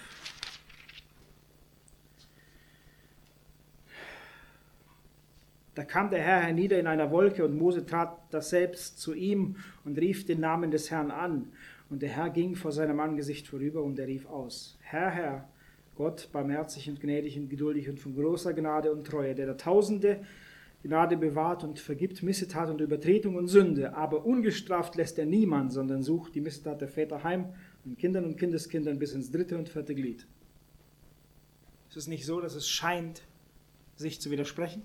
Da kam der Herr hernieder in einer Wolke und Mose tat das selbst zu ihm und rief den Namen des Herrn an. Und der Herr ging vor seinem Angesicht vorüber und er rief aus: Herr, Herr, Gott, barmherzig und gnädig und geduldig und von großer Gnade und Treue, der Tausende Gnade bewahrt und vergibt Missetat und Übertretung und Sünde, aber ungestraft lässt er niemand, sondern sucht die Missetat der Väter heim an Kindern und Kindeskindern bis ins 3. und 4. Glied. Ist es nicht so, dass es scheint, sich zu widersprechen?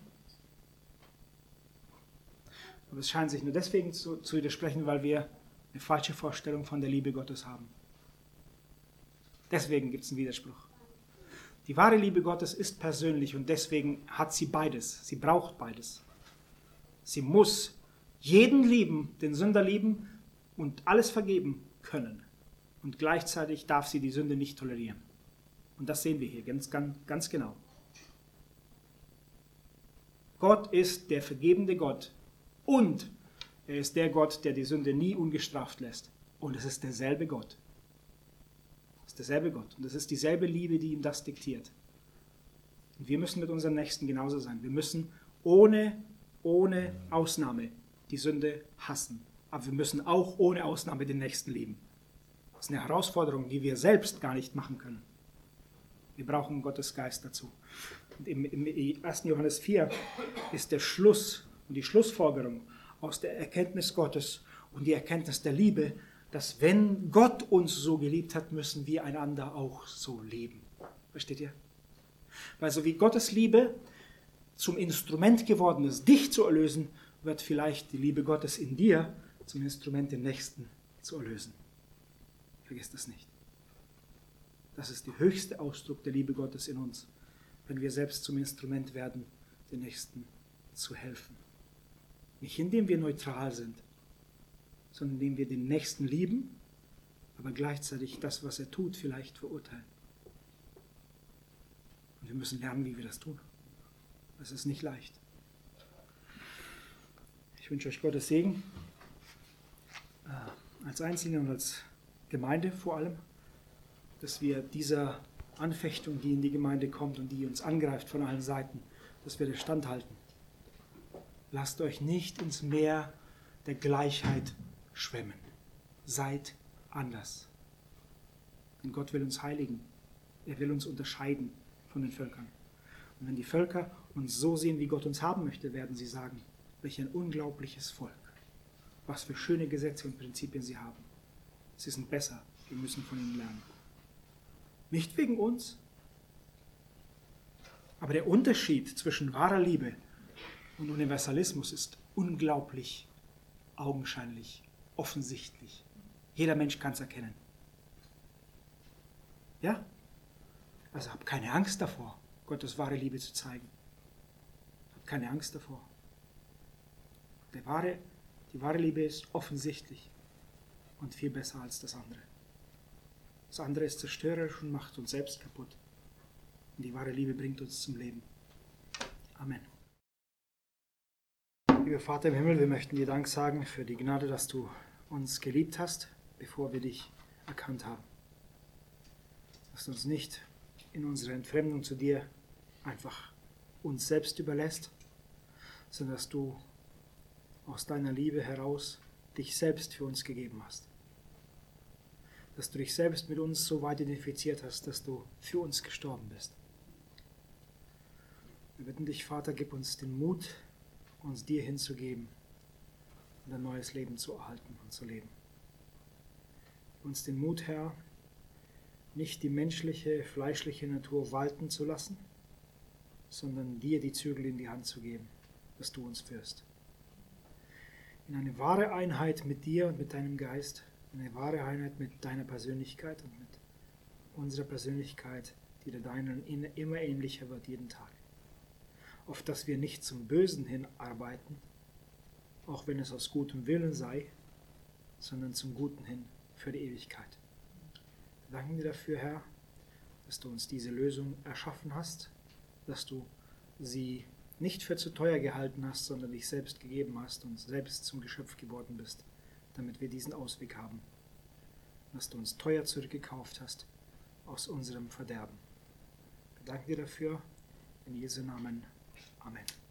Aber es scheint sich nur deswegen zu widersprechen, weil wir eine falsche Vorstellung von der Liebe Gottes haben. Deswegen gibt es einen Widerspruch. Die wahre Liebe Gottes ist persönlich und deswegen hat sie beides. Sie braucht beides. Sie muss jeden lieben, den Sünder lieben und alles vergeben können. Und gleichzeitig darf sie die Sünde nicht tolerieren. Und das sehen wir hier ganz genau. Gott ist der vergebende Gott. Und er ist der Gott, der die Sünde nie ungestraft lässt. Und es ist derselbe Gott. Es ist derselbe Gott. Und es ist dieselbe Liebe, die ihm das diktiert. Und wir müssen mit unserem Nächsten genauso sein. Wir müssen ohne Ausnahme die Sünde hassen. Aber wir müssen auch ohne Ausnahme den Nächsten lieben. Das ist eine Herausforderung, die wir selbst gar nicht machen können. Wir brauchen Gottes Geist dazu. Und im 1. Johannes 4 ist der Schluss und die Schlussfolgerung aus der Erkenntnis Gottes und die Erkenntnis der Liebe dass wenn Gott uns so geliebt hat, müssen wir einander auch so lieben. Versteht ihr? Weil so wie Gottes Liebe zum Instrument geworden ist, dich zu erlösen, wird vielleicht die Liebe Gottes in dir zum Instrument, den Nächsten zu erlösen. Vergiss das nicht. Das ist der höchste Ausdruck der Liebe Gottes in uns, wenn wir selbst zum Instrument werden, den Nächsten zu helfen. Nicht indem wir neutral sind, sondern indem wir den Nächsten lieben, aber gleichzeitig das, was er tut, vielleicht verurteilen. Und wir müssen lernen, wie wir das tun. Das ist nicht leicht. Ich wünsche euch Gottes Segen, als Einzelne und als Gemeinde vor allem, dass wir dieser Anfechtung, die in die Gemeinde kommt und die uns angreift von allen Seiten, dass wir das standhalten. Lasst euch nicht ins Meer der Gleichheit schwemmen. Seid anders. Denn Gott will uns heiligen. Er will uns unterscheiden von den Völkern. Und wenn die Völker uns so sehen, wie Gott uns haben möchte, werden sie sagen, welch ein unglaubliches Volk. Was für schöne Gesetze und Prinzipien sie haben. Sie sind besser. Wir müssen von ihnen lernen. Nicht wegen uns. Aber der Unterschied zwischen wahrer Liebe und Universalismus ist unglaublich augenscheinlich, offensichtlich. Jeder Mensch kann es erkennen. Ja? Also hab keine Angst davor, Gottes wahre Liebe zu zeigen. Hab keine Angst davor. Die wahre Liebe ist offensichtlich und viel besser als das andere. Das andere ist zerstörerisch und macht uns selbst kaputt. Und die wahre Liebe bringt uns zum Leben. Amen. Lieber Vater im Himmel, wir möchten dir Dank sagen für die Gnade, dass du uns geliebt hast, bevor wir dich erkannt haben. Dass du uns nicht in unserer Entfremdung zu dir einfach uns selbst überlässt, sondern dass du aus deiner Liebe heraus dich selbst für uns gegeben hast. Dass du dich selbst mit uns so weit identifiziert hast, dass du für uns gestorben bist. Wir bitten dich, Vater, gib uns den Mut, uns dir hinzugeben und ein neues Leben zu erhalten und zu leben. Gib uns den Mut, Herr, nicht die menschliche, fleischliche Natur walten zu lassen, sondern dir die Zügel in die Hand zu geben, dass du uns führst. In eine wahre Einheit mit dir und mit deinem Geist, eine wahre Einheit mit deiner Persönlichkeit und mit unserer Persönlichkeit, die der deinen immer ähnlicher wird jeden Tag. Auf dass wir nicht zum Bösen hin arbeiten, auch wenn es aus gutem Willen sei, sondern zum Guten hin für die Ewigkeit. Wir danken dir dafür, Herr, dass du uns diese Lösung erschaffen hast, dass du sie nicht für zu teuer gehalten hast, sondern dich selbst gegeben hast und selbst zum Geschöpf geworden bist, damit wir diesen Ausweg haben. Dass du uns teuer zurückgekauft hast aus unserem Verderben. Wir danken dir dafür, in Jesu Namen. Amen.